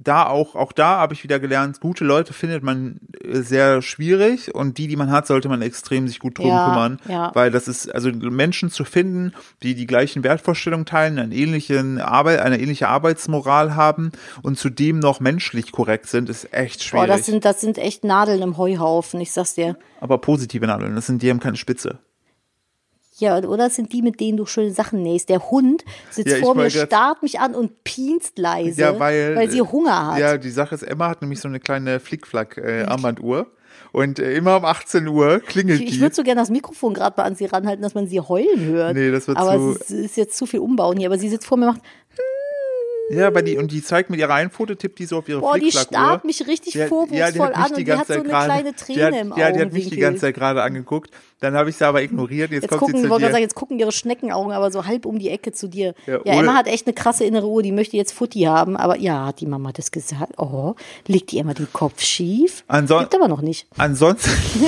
da auch, auch da habe ich wieder gelernt, gute Leute findet man sehr schwierig und die, die man hat, sollte man extrem sich gut drum Ja, kümmern, ja. weil das ist, also Menschen zu finden, die die gleichen Wertvorstellungen teilen, einen ähnlichen Arbeit, eine ähnliche Arbeitsmoral haben und zudem noch menschlich korrekt sind, ist echt schwierig. Boah, das sind, das sind echt Nadeln im Heuhaufen, ich sag's dir. Aber positive Nadeln, das sind, die haben keine Spitze. Ja, oder das sind die, mit denen du schöne Sachen nähst. Der Hund sitzt Ja, ich vor mir, wollte grad- starrt mich an und pienst leise, Ja, weil, weil sie Hunger hat. Ja, die Sache ist, Emma hat nämlich so eine kleine Flickflack-Armbanduhr und äh, immer um achtzehn Uhr klingelt Ich, die. ich würde so gerne das Mikrofon gerade mal an sie ranhalten, dass man sie heulen hört. Nee, das wird aber zu- es ist, ist jetzt zu viel Umbauen hier. Aber sie sitzt vor mir und macht, Ja, aber die, und die zeigt mit ihrer einen Foto, tippt die so auf ihre boah, die Flickflackuhr. starrt mich richtig Die hat- vorwurfsvoll ja, die hat mich an die und die ganze hat so Zeit eine gerade- kleine die Träne hat, im Ja, die hat mich die Augenwinkel. ganze Zeit gerade angeguckt. Dann habe ich sie aber ignoriert. Jetzt, Jetzt kommt gucken, sie ich zu wollte gerade dir. sagen, jetzt gucken ihre Schneckenaugen aber so halb um die Ecke zu dir. Ja, Ja, Ole- Emma hat echt eine krasse innere Uhr, die möchte jetzt Futti haben, aber ja, hat die Mama das gesagt? Oh, legt die Emma den Kopf schief? Anson- Gibt aber noch nicht. Ansonsten,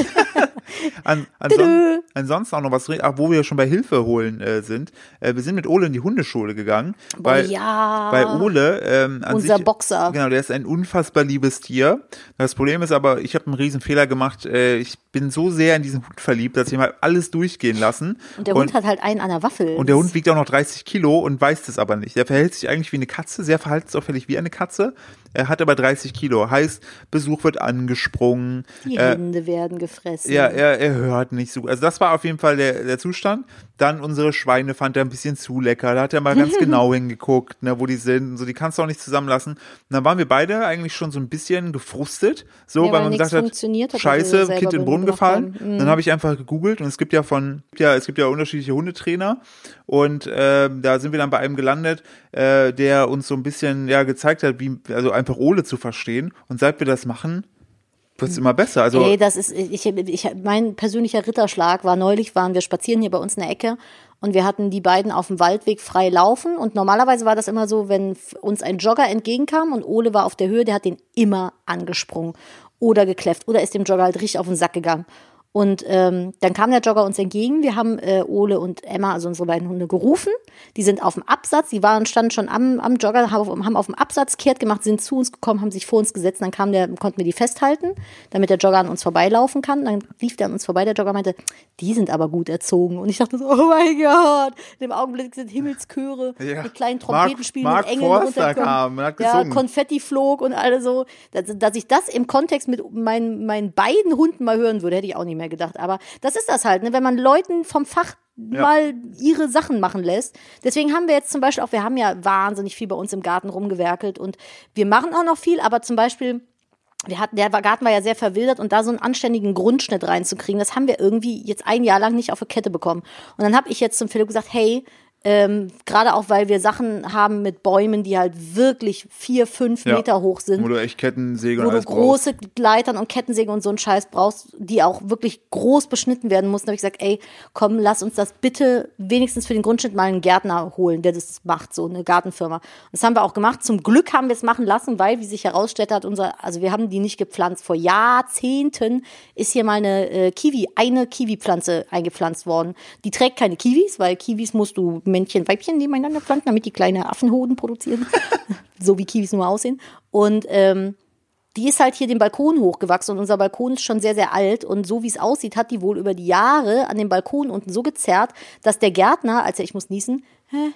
an, anson ansonsten auch noch was, ach, wo wir schon bei Hilfe holen äh, sind. Äh, wir sind mit Ole in die Hundeschule gegangen. Boah, weil, ja. Bei Ole, ähm, an Unser sich, Boxer. Genau, der ist ein unfassbar liebes Tier. Das Problem ist aber, ich habe einen riesen Fehler gemacht. Äh, ich bin so sehr in diesen Hund verliebt, dass ich mal alles durchgehen lassen. Und der Hund hat halt einen an der Waffel. Und der Hund wiegt auch noch dreißig Kilo und weiß das aber nicht. Der verhält sich eigentlich wie eine Katze, sehr verhaltensauffällig wie eine Katze. Er hat aber dreißig Kilo. Heißt, Besuch wird angesprungen. Die äh, Hände werden gefressen. Ja, er, er hört nicht so. Also das war auf jeden Fall der, der Zustand. Dann unsere Schweine fand er ein bisschen zu lecker. Da hat er mal ganz genau hingeguckt, ne, wo die sind. Und so, die kannst du auch nicht zusammenlassen. Und dann waren wir beide eigentlich schon so ein bisschen gefrustet. So, Ja, weil weil man nichts gesagt hat, funktioniert hat, was wir scheiße, selber Kind in den Brunnen gemacht gefallen. haben. Mhm. Dann habe ich einfach gegoogelt und es gibt ja von, ja, es gibt ja unterschiedliche Hundetrainer. Und äh, da sind wir dann bei einem gelandet, äh, der uns so ein bisschen ja gezeigt hat, wie, also einfach Ole zu verstehen. Und seit wir das machen, wird es immer besser. Also Ey, das ist, ich, ich, mein persönlicher Ritterschlag war neulich, waren wir spazieren hier bei uns in der Ecke und wir hatten die beiden auf dem Waldweg frei laufen und normalerweise war das immer so, wenn uns ein Jogger entgegenkam und Ole war auf der Höhe, der hat den immer angesprungen oder gekläfft oder ist dem Jogger halt richtig auf den Sack gegangen. Und ähm, dann kam der Jogger uns entgegen. Wir haben äh, Ole und Emma, also unsere beiden Hunde, gerufen. Die sind auf dem Absatz, die waren standen schon am, am Jogger, haben auf, haben auf dem Absatz kehrt gemacht, sind zu uns gekommen, haben sich vor uns gesetzt. Dann kam der, konnten wir die festhalten, damit der Jogger an uns vorbeilaufen kann. Dann lief der an uns vorbei. Der Jogger meinte, die sind aber gut erzogen. Und ich dachte so, oh mein Gott. In dem Augenblick sind Himmelschöre Ja. mit kleinen Trompeten spielen, Mark mit Engeln Forster runterkommen. kam und hat Ja, gesungen. Konfetti flog und alle so. Dass, dass ich das im Kontext mit meinen, meinen beiden Hunden mal hören würde, hätte ich auch nicht mehr gedacht. Aber das ist das halt, ne? Wenn man Leuten vom Fach Ja. mal ihre Sachen machen lässt. Deswegen haben wir jetzt zum Beispiel auch, wir haben ja wahnsinnig viel bei uns im Garten rumgewerkelt und wir machen auch noch viel, aber zum Beispiel wir hatten, der Garten war ja sehr verwildert und da so einen anständigen Grundschnitt reinzukriegen, das haben wir irgendwie jetzt ein Jahr lang nicht auf die Kette bekommen. Und dann habe ich jetzt zum Philipp gesagt, hey, ähm, gerade auch, weil wir Sachen haben mit Bäumen, die halt wirklich vier, fünf Ja. Meter hoch sind. wo du echt Kettensäge Wo und du alles brauchst. große Leitern und Kettensägen und so einen Scheiß brauchst, die auch wirklich groß beschnitten werden mussten. Da habe ich gesagt, ey, komm, lass uns das bitte wenigstens für den Grundschnitt mal einen Gärtner holen, der das macht, so eine Gartenfirma. Das haben wir auch gemacht. Zum Glück haben wir es machen lassen, weil, wie sich herausstellt hat, unser, also wir haben die nicht gepflanzt. Vor Jahrzehnten ist hier mal eine äh, Kiwi, eine Kiwi-Pflanze eingepflanzt worden. Die trägt keine Kiwis, weil Kiwis musst du Männchen, Weibchen nebeneinander pflanzen, damit die kleine Affenhoden produzieren. So wie Kiwis nur aussehen. Und ähm, die ist halt hier den Balkon hochgewachsen und unser Balkon ist schon sehr, sehr alt und so wie es aussieht, hat die wohl über die Jahre an dem Balkon unten so gezerrt, dass der Gärtner, als er, ich muss niesen, hä?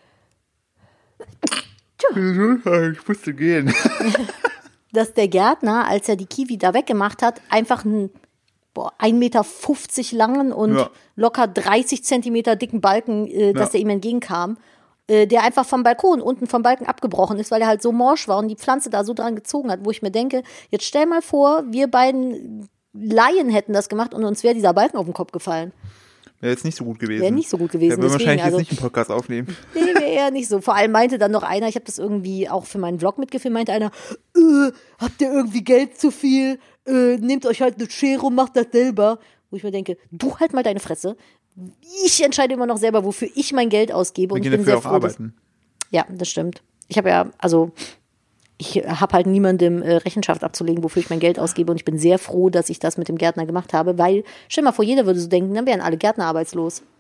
Ich musste gehen. dass der Gärtner, als er die Kiwi da weggemacht hat, einfach einen boah, ein Meter fünfzig langen und Ja. locker dreißig Zentimeter dicken Balken, äh, dass Ja. der ihm entgegenkam, äh, der einfach vom Balkon, unten vom Balken abgebrochen ist, weil er halt so morsch war und die Pflanze da so dran gezogen hat, wo ich mir denke, jetzt stell mal vor, wir beiden Laien hätten das gemacht und uns wäre dieser Balken auf den Kopf gefallen. Wäre jetzt nicht so gut gewesen. Wäre nicht so gut gewesen, Der würde deswegen, wahrscheinlich also- jetzt nicht einen Podcast aufnehmen. Nee, wäre eher nicht so. Vor allem meinte dann noch einer, ich habe das irgendwie auch für meinen Vlog mitgefilmt, meinte einer, äh, habt ihr irgendwie Geld zu viel? Äh, nehmt euch halt eine Schere und macht das selber. Wo ich mir denke, du halt mal deine Fresse. Ich entscheide immer noch selber, wofür ich mein Geld ausgebe. Wir Und ich gehen bin dafür sehr auch froh, dass, arbeiten. ja, das stimmt. Ich habe ja, also ich habe halt niemandem äh, Rechenschaft abzulegen, wofür ich mein Geld ausgebe. Und ich bin sehr froh, dass ich das mit dem Gärtner gemacht habe, weil, stell mal vor, jeder würde so denken, dann wären alle Gärtner arbeitslos.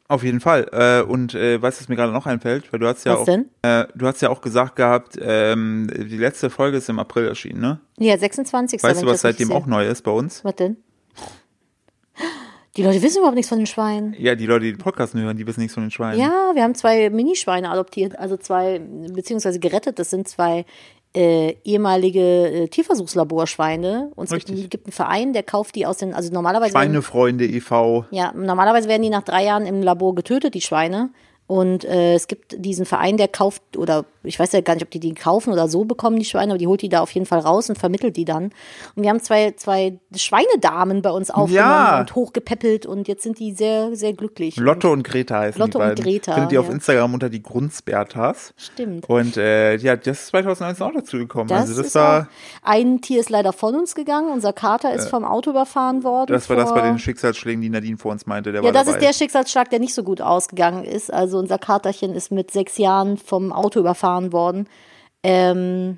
Auf jeden Fall. Äh, und äh, weißt du, was mir gerade noch einfällt? Weil du hast ja Was auch, denn? Äh, du hast ja auch gesagt gehabt, ähm, die letzte Folge ist im April erschienen, ne? Ja, sechsundzwanzigsten Weißt du, wenn ich was das richtig seitdem sehe. auch neu ist bei uns? Was denn? Die Leute wissen überhaupt nichts von den Schweinen. Ja, die Leute, die den Podcast hören, die wissen nichts von den Schweinen. Ja, wir haben zwei Minischweine adoptiert, also zwei, beziehungsweise gerettet. Das sind zwei äh, ehemalige äh, Tierversuchslaborschweine. Und es gibt, Richtig. gibt einen Verein, der kauft die aus den, also normalerweise werden, Schweinefreunde e V ja, normalerweise werden die nach drei Jahren im Labor getötet, die Schweine. Und äh, es gibt diesen Verein, der kauft, oder ich weiß ja gar nicht, ob die die kaufen oder so bekommen, die Schweine, aber die holt die da auf jeden Fall raus und vermittelt die dann. Und wir haben zwei, zwei Schweinedamen bei uns aufgenommen Ja. und hochgepäppelt und jetzt sind die sehr, sehr glücklich. Lotte und Greta heißen Lotte die und beiden. Greta, Findet ihr auf ja. Instagram unter die Grundsbertas. Stimmt. Und äh, ja, das ist zwanzig neunzehn auch dazu gekommen. Das, also das ist war auch, ein Tier ist leider von uns gegangen, unser Kater ist vom Auto überfahren worden. das war das vor- bei den Schicksalsschlägen, die Nadine vor uns meinte. Der Ja, war das dabei. ist der Schicksalsschlag, der nicht so gut ausgegangen ist. Also unser Katerchen ist mit sechs Jahren vom Auto überfahren worden. Ähm,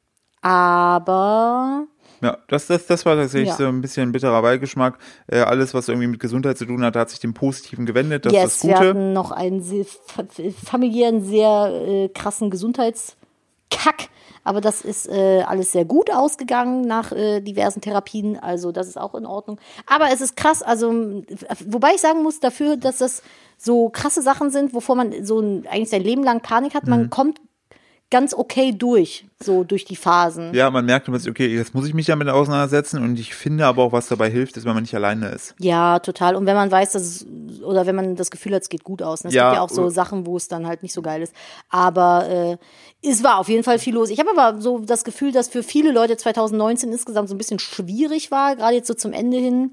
aber Ja, das, das, das war tatsächlich Ja. so ein bisschen ein bitterer Beigeschmack. Äh, alles, was irgendwie mit Gesundheit zu tun hat, hat sich dem Positiven gewendet. Das yes, ist das wir Gute. hatten noch einen sehr, fa- familiären, sehr äh, krassen Gesundheitskack. Aber das ist äh, alles sehr gut ausgegangen nach äh, diversen Therapien. Also das ist auch in Ordnung. Aber es ist krass, also m- wobei ich sagen muss dafür, dass das so krasse Sachen sind, wovor man so ein, eigentlich sein Leben lang Panik hat. Mhm. Man kommt ganz okay durch, so durch die Phasen. Ja, man merkt immer, okay, jetzt muss ich mich damit auseinandersetzen und ich finde aber auch, was dabei hilft, ist, wenn man nicht alleine ist. Ja, total. Und wenn man weiß, dass es, oder wenn man das Gefühl hat, es geht gut aus. Ne? Es Ja, gibt ja auch so äh, Sachen, wo es dann halt nicht so geil ist. Aber äh, es war auf jeden Fall viel los. Ich habe aber so das Gefühl, dass für viele Leute zwanzig neunzehn insgesamt so ein bisschen schwierig war, gerade jetzt so zum Ende hin.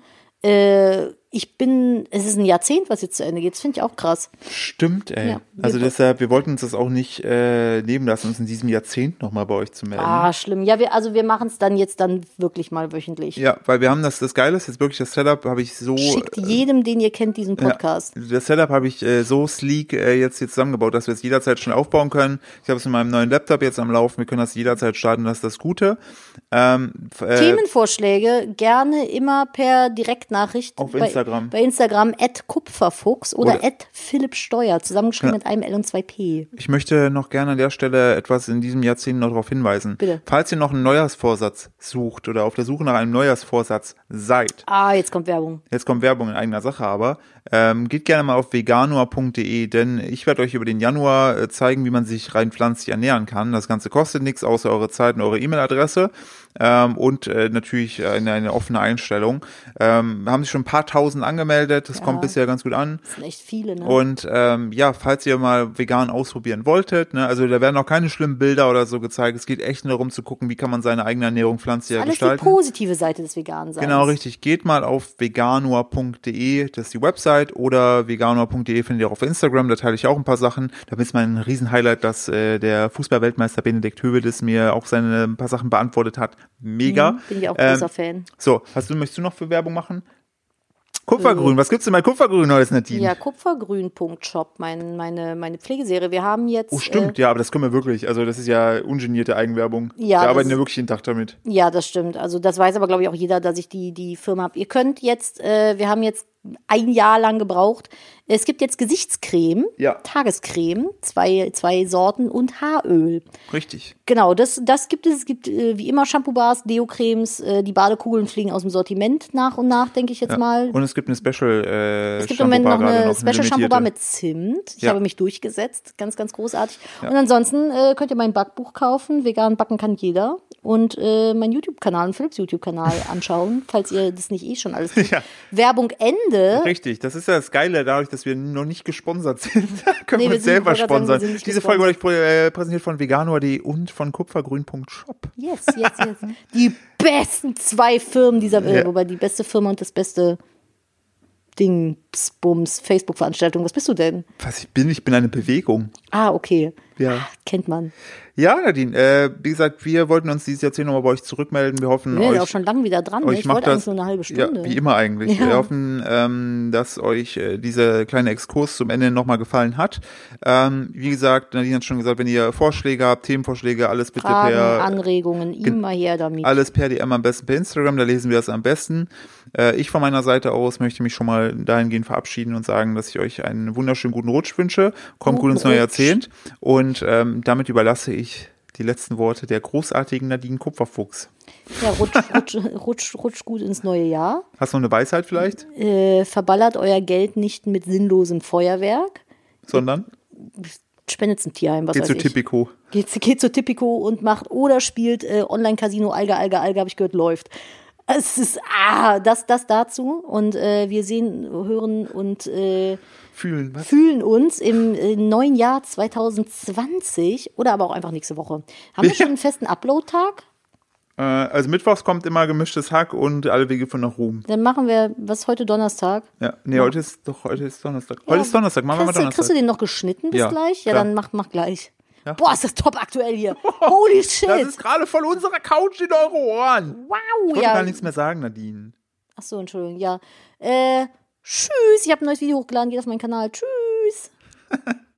Äh, ich bin, es ist ein Jahrzehnt, was jetzt zu Ende geht. Das finde ich auch krass. Stimmt, ey. Ja, wir- also deshalb, wir wollten uns das auch nicht äh, nehmen lassen, uns in diesem Jahrzehnt nochmal bei euch zu melden. Ah, schlimm. Ja, wir, also wir machen es dann jetzt dann wirklich mal wöchentlich. Ja, weil wir haben das, das Geile ist jetzt wirklich, das Setup habe ich so, Schickt jedem, den ihr kennt, diesen Podcast. ja, das Setup habe ich äh, so sleek äh, jetzt hier zusammengebaut, dass wir es jederzeit schon aufbauen können. Ich habe es in meinem neuen Laptop jetzt am Laufen, wir können das jederzeit starten, das ist das Gute. Ähm, f- äh, Themenvorschläge gerne immer per Direktnachricht Auf bei, Instagram. bei Instagram at kupferfuchs oder, Oder- at Philipp Steuer, zusammengeschrieben Ja. mit einem L und zwei P. Ich möchte noch gerne an der Stelle etwas in diesem Jahrzehnt noch darauf hinweisen. Bitte. Falls ihr noch einen Neujahrsvorsatz sucht oder auf der Suche nach einem Neujahrsvorsatz seid, Ah, jetzt kommt Werbung. jetzt kommt Werbung in eigener Sache, aber ähm, geht gerne mal auf veganuar punkt de, denn ich werde euch über den Januar äh, zeigen, wie man sich rein pflanzlich ernähren kann. Das Ganze kostet nichts, außer eure Zeit und eure E-Mail-Adresse ähm, und äh, natürlich eine, eine offene Einstellung. Ähm, haben sich schon ein paar tausend angemeldet, das Ja. kommt bisher ganz gut an. Das sind echt viele, ne? Und ähm, ja, falls ihr mal vegan ausprobieren wolltet, ne, also da werden auch keine schlimmen Bilder oder so gezeigt. Es geht echt nur darum zu gucken, wie kann man seine eigene Ernährung pflanzlicher Alles die gestalten. positive Seite des Veganen sein. Genau, richtig. Geht mal auf veganuar punkt de, das ist die Website, oder veganuar punkt de findet ihr auch auf Instagram, da teile ich auch ein paar Sachen. Da ist mein Riesenhighlight, dass äh, der Fußball-Weltmeister Benedikt Höwedes mir auch seine ein paar Sachen beantwortet hat. Mega. Mhm, bin ich auch Ähm, großer Fan. So, hast du, möchtest du noch für Werbung machen? Kupfergrün, was gibt's denn bei Kupfergrün Neues, Nadine? Ja, kupfergrün.shop, mein, meine, meine Pflegeserie. Wir haben jetzt. Oh, stimmt, Äh, ja, aber das können wir wirklich. Also, das ist ja ungenierte Eigenwerbung. Ja, wir das- arbeiten ja wirklich jeden Tag damit. Ja, das stimmt. Also das weiß aber, glaube ich, auch jeder, dass ich die, die Firma habe. Ihr könnt jetzt, äh, wir haben jetzt ein Jahr lang gebraucht. Es gibt jetzt Gesichtscreme, Ja. Tagescreme, zwei, zwei Sorten und Haaröl. Richtig. Genau, das, das gibt es. Es gibt äh, wie immer Shampoo-Bars, Deo-Cremes, äh, die Badekugeln fliegen aus dem Sortiment nach und nach, denke ich jetzt Ja. mal. Und es gibt eine Special äh, Es gibt im Moment noch Shampoo-Bar gerade eine noch, Special Shampoo Bar limitierte. mit Zimt. Ich Ja. habe mich durchgesetzt. Ganz, ganz großartig. Ja. Und ansonsten äh, könnt ihr mein Backbuch kaufen. Vegan backen kann jeder. Und äh, meinen YouTube-Kanal und Philipps YouTube-Kanal anschauen, falls ihr das nicht eh schon alles tut. Ja. Werbung Ende. Richtig, das ist ja das Geile, dadurch, dass wir noch nicht gesponsert sind, können Nee, wir wir uns sind- selber ich wollte gerade sagen, wir sponsern. sind nicht Diese Folge wurde euch prä- äh, präsentiert von veganuar punkt de und von kupfergrün punkt shop. Yes, yes, yes. Die besten zwei Firmen dieser Welt. Ja. Wobei die beste Firma und das beste Ding, Bums, Facebook-Veranstaltung. Was bist du denn? Was ich bin, ich bin eine Bewegung. Ah, okay. Ja. Ah, kennt man. Ja, Nadine, äh, wie gesagt, wir wollten uns dieses Jahrzehnt nochmal bei euch zurückmelden. Wir hoffen, Wir sind euch ja auch schon lange wieder dran. Ne? euch Ich macht wollte eigentlich das nur eine halbe Stunde. Ja, wie immer eigentlich. Ja. Wir hoffen, ähm, dass euch äh, dieser kleine Exkurs zum Ende nochmal gefallen hat. Ähm, wie gesagt, Nadine hat schon gesagt, wenn ihr Vorschläge habt, Themenvorschläge, alles bitte Fragen, per Anregungen, immer her damit. alles per D M, am besten per Instagram, da lesen wir das am besten. Äh, ich von meiner Seite aus möchte mich schon mal dahingehend Ihnen verabschieden und sagen, dass ich euch einen wunderschönen guten Rutsch wünsche. Kommt gut Guten ins neue Rutsch. Jahrzehnt. Und ähm, damit überlasse ich die letzten Worte der großartigen Nadine Kupferfuchs. Ja, rutsch, rutsch, rutsch, rutsch gut ins neue Jahr. Hast du noch eine Weisheit vielleicht? Äh, verballert euer Geld nicht mit sinnlosem Feuerwerk. Sondern? Spendet zum Tierheim, was Geht weiß zu ich. Tipico. Geht, geht zu Tipico und macht oder spielt äh, Online-Casino Alga, Alga, Alga, habe ich gehört, läuft. Es ist, ah, das, das dazu. Und äh, wir sehen, hören und äh, Fühlen, was? fühlen uns im äh, neuen Jahr zwanzig zwanzig oder aber auch einfach nächste Woche. Haben wir schon einen festen Upload-Tag? Äh, also mittwochs kommt immer gemischtes Hack und alle Wege von nach Ruhm. Dann machen wir, was ist heute Donnerstag? Ja, nee, heute ist doch, heute ist Donnerstag. Heute ist Donnerstag, machen wir mal Kriegst, du- Donnerstag. kriegst du den noch geschnitten bis Ja, gleich? Ja, klar. dann mach, mach gleich. Ja. Boah, ist das top aktuell hier. Holy shit. Das ist gerade von unserer Couch in eure Ohren. Wow, Ich wollte ja. gar nichts mehr sagen, Nadine. Ach so, Entschuldigung, ja. Äh, tschüss, ich habe ein neues Video hochgeladen, geht auf meinen Kanal. Tschüss.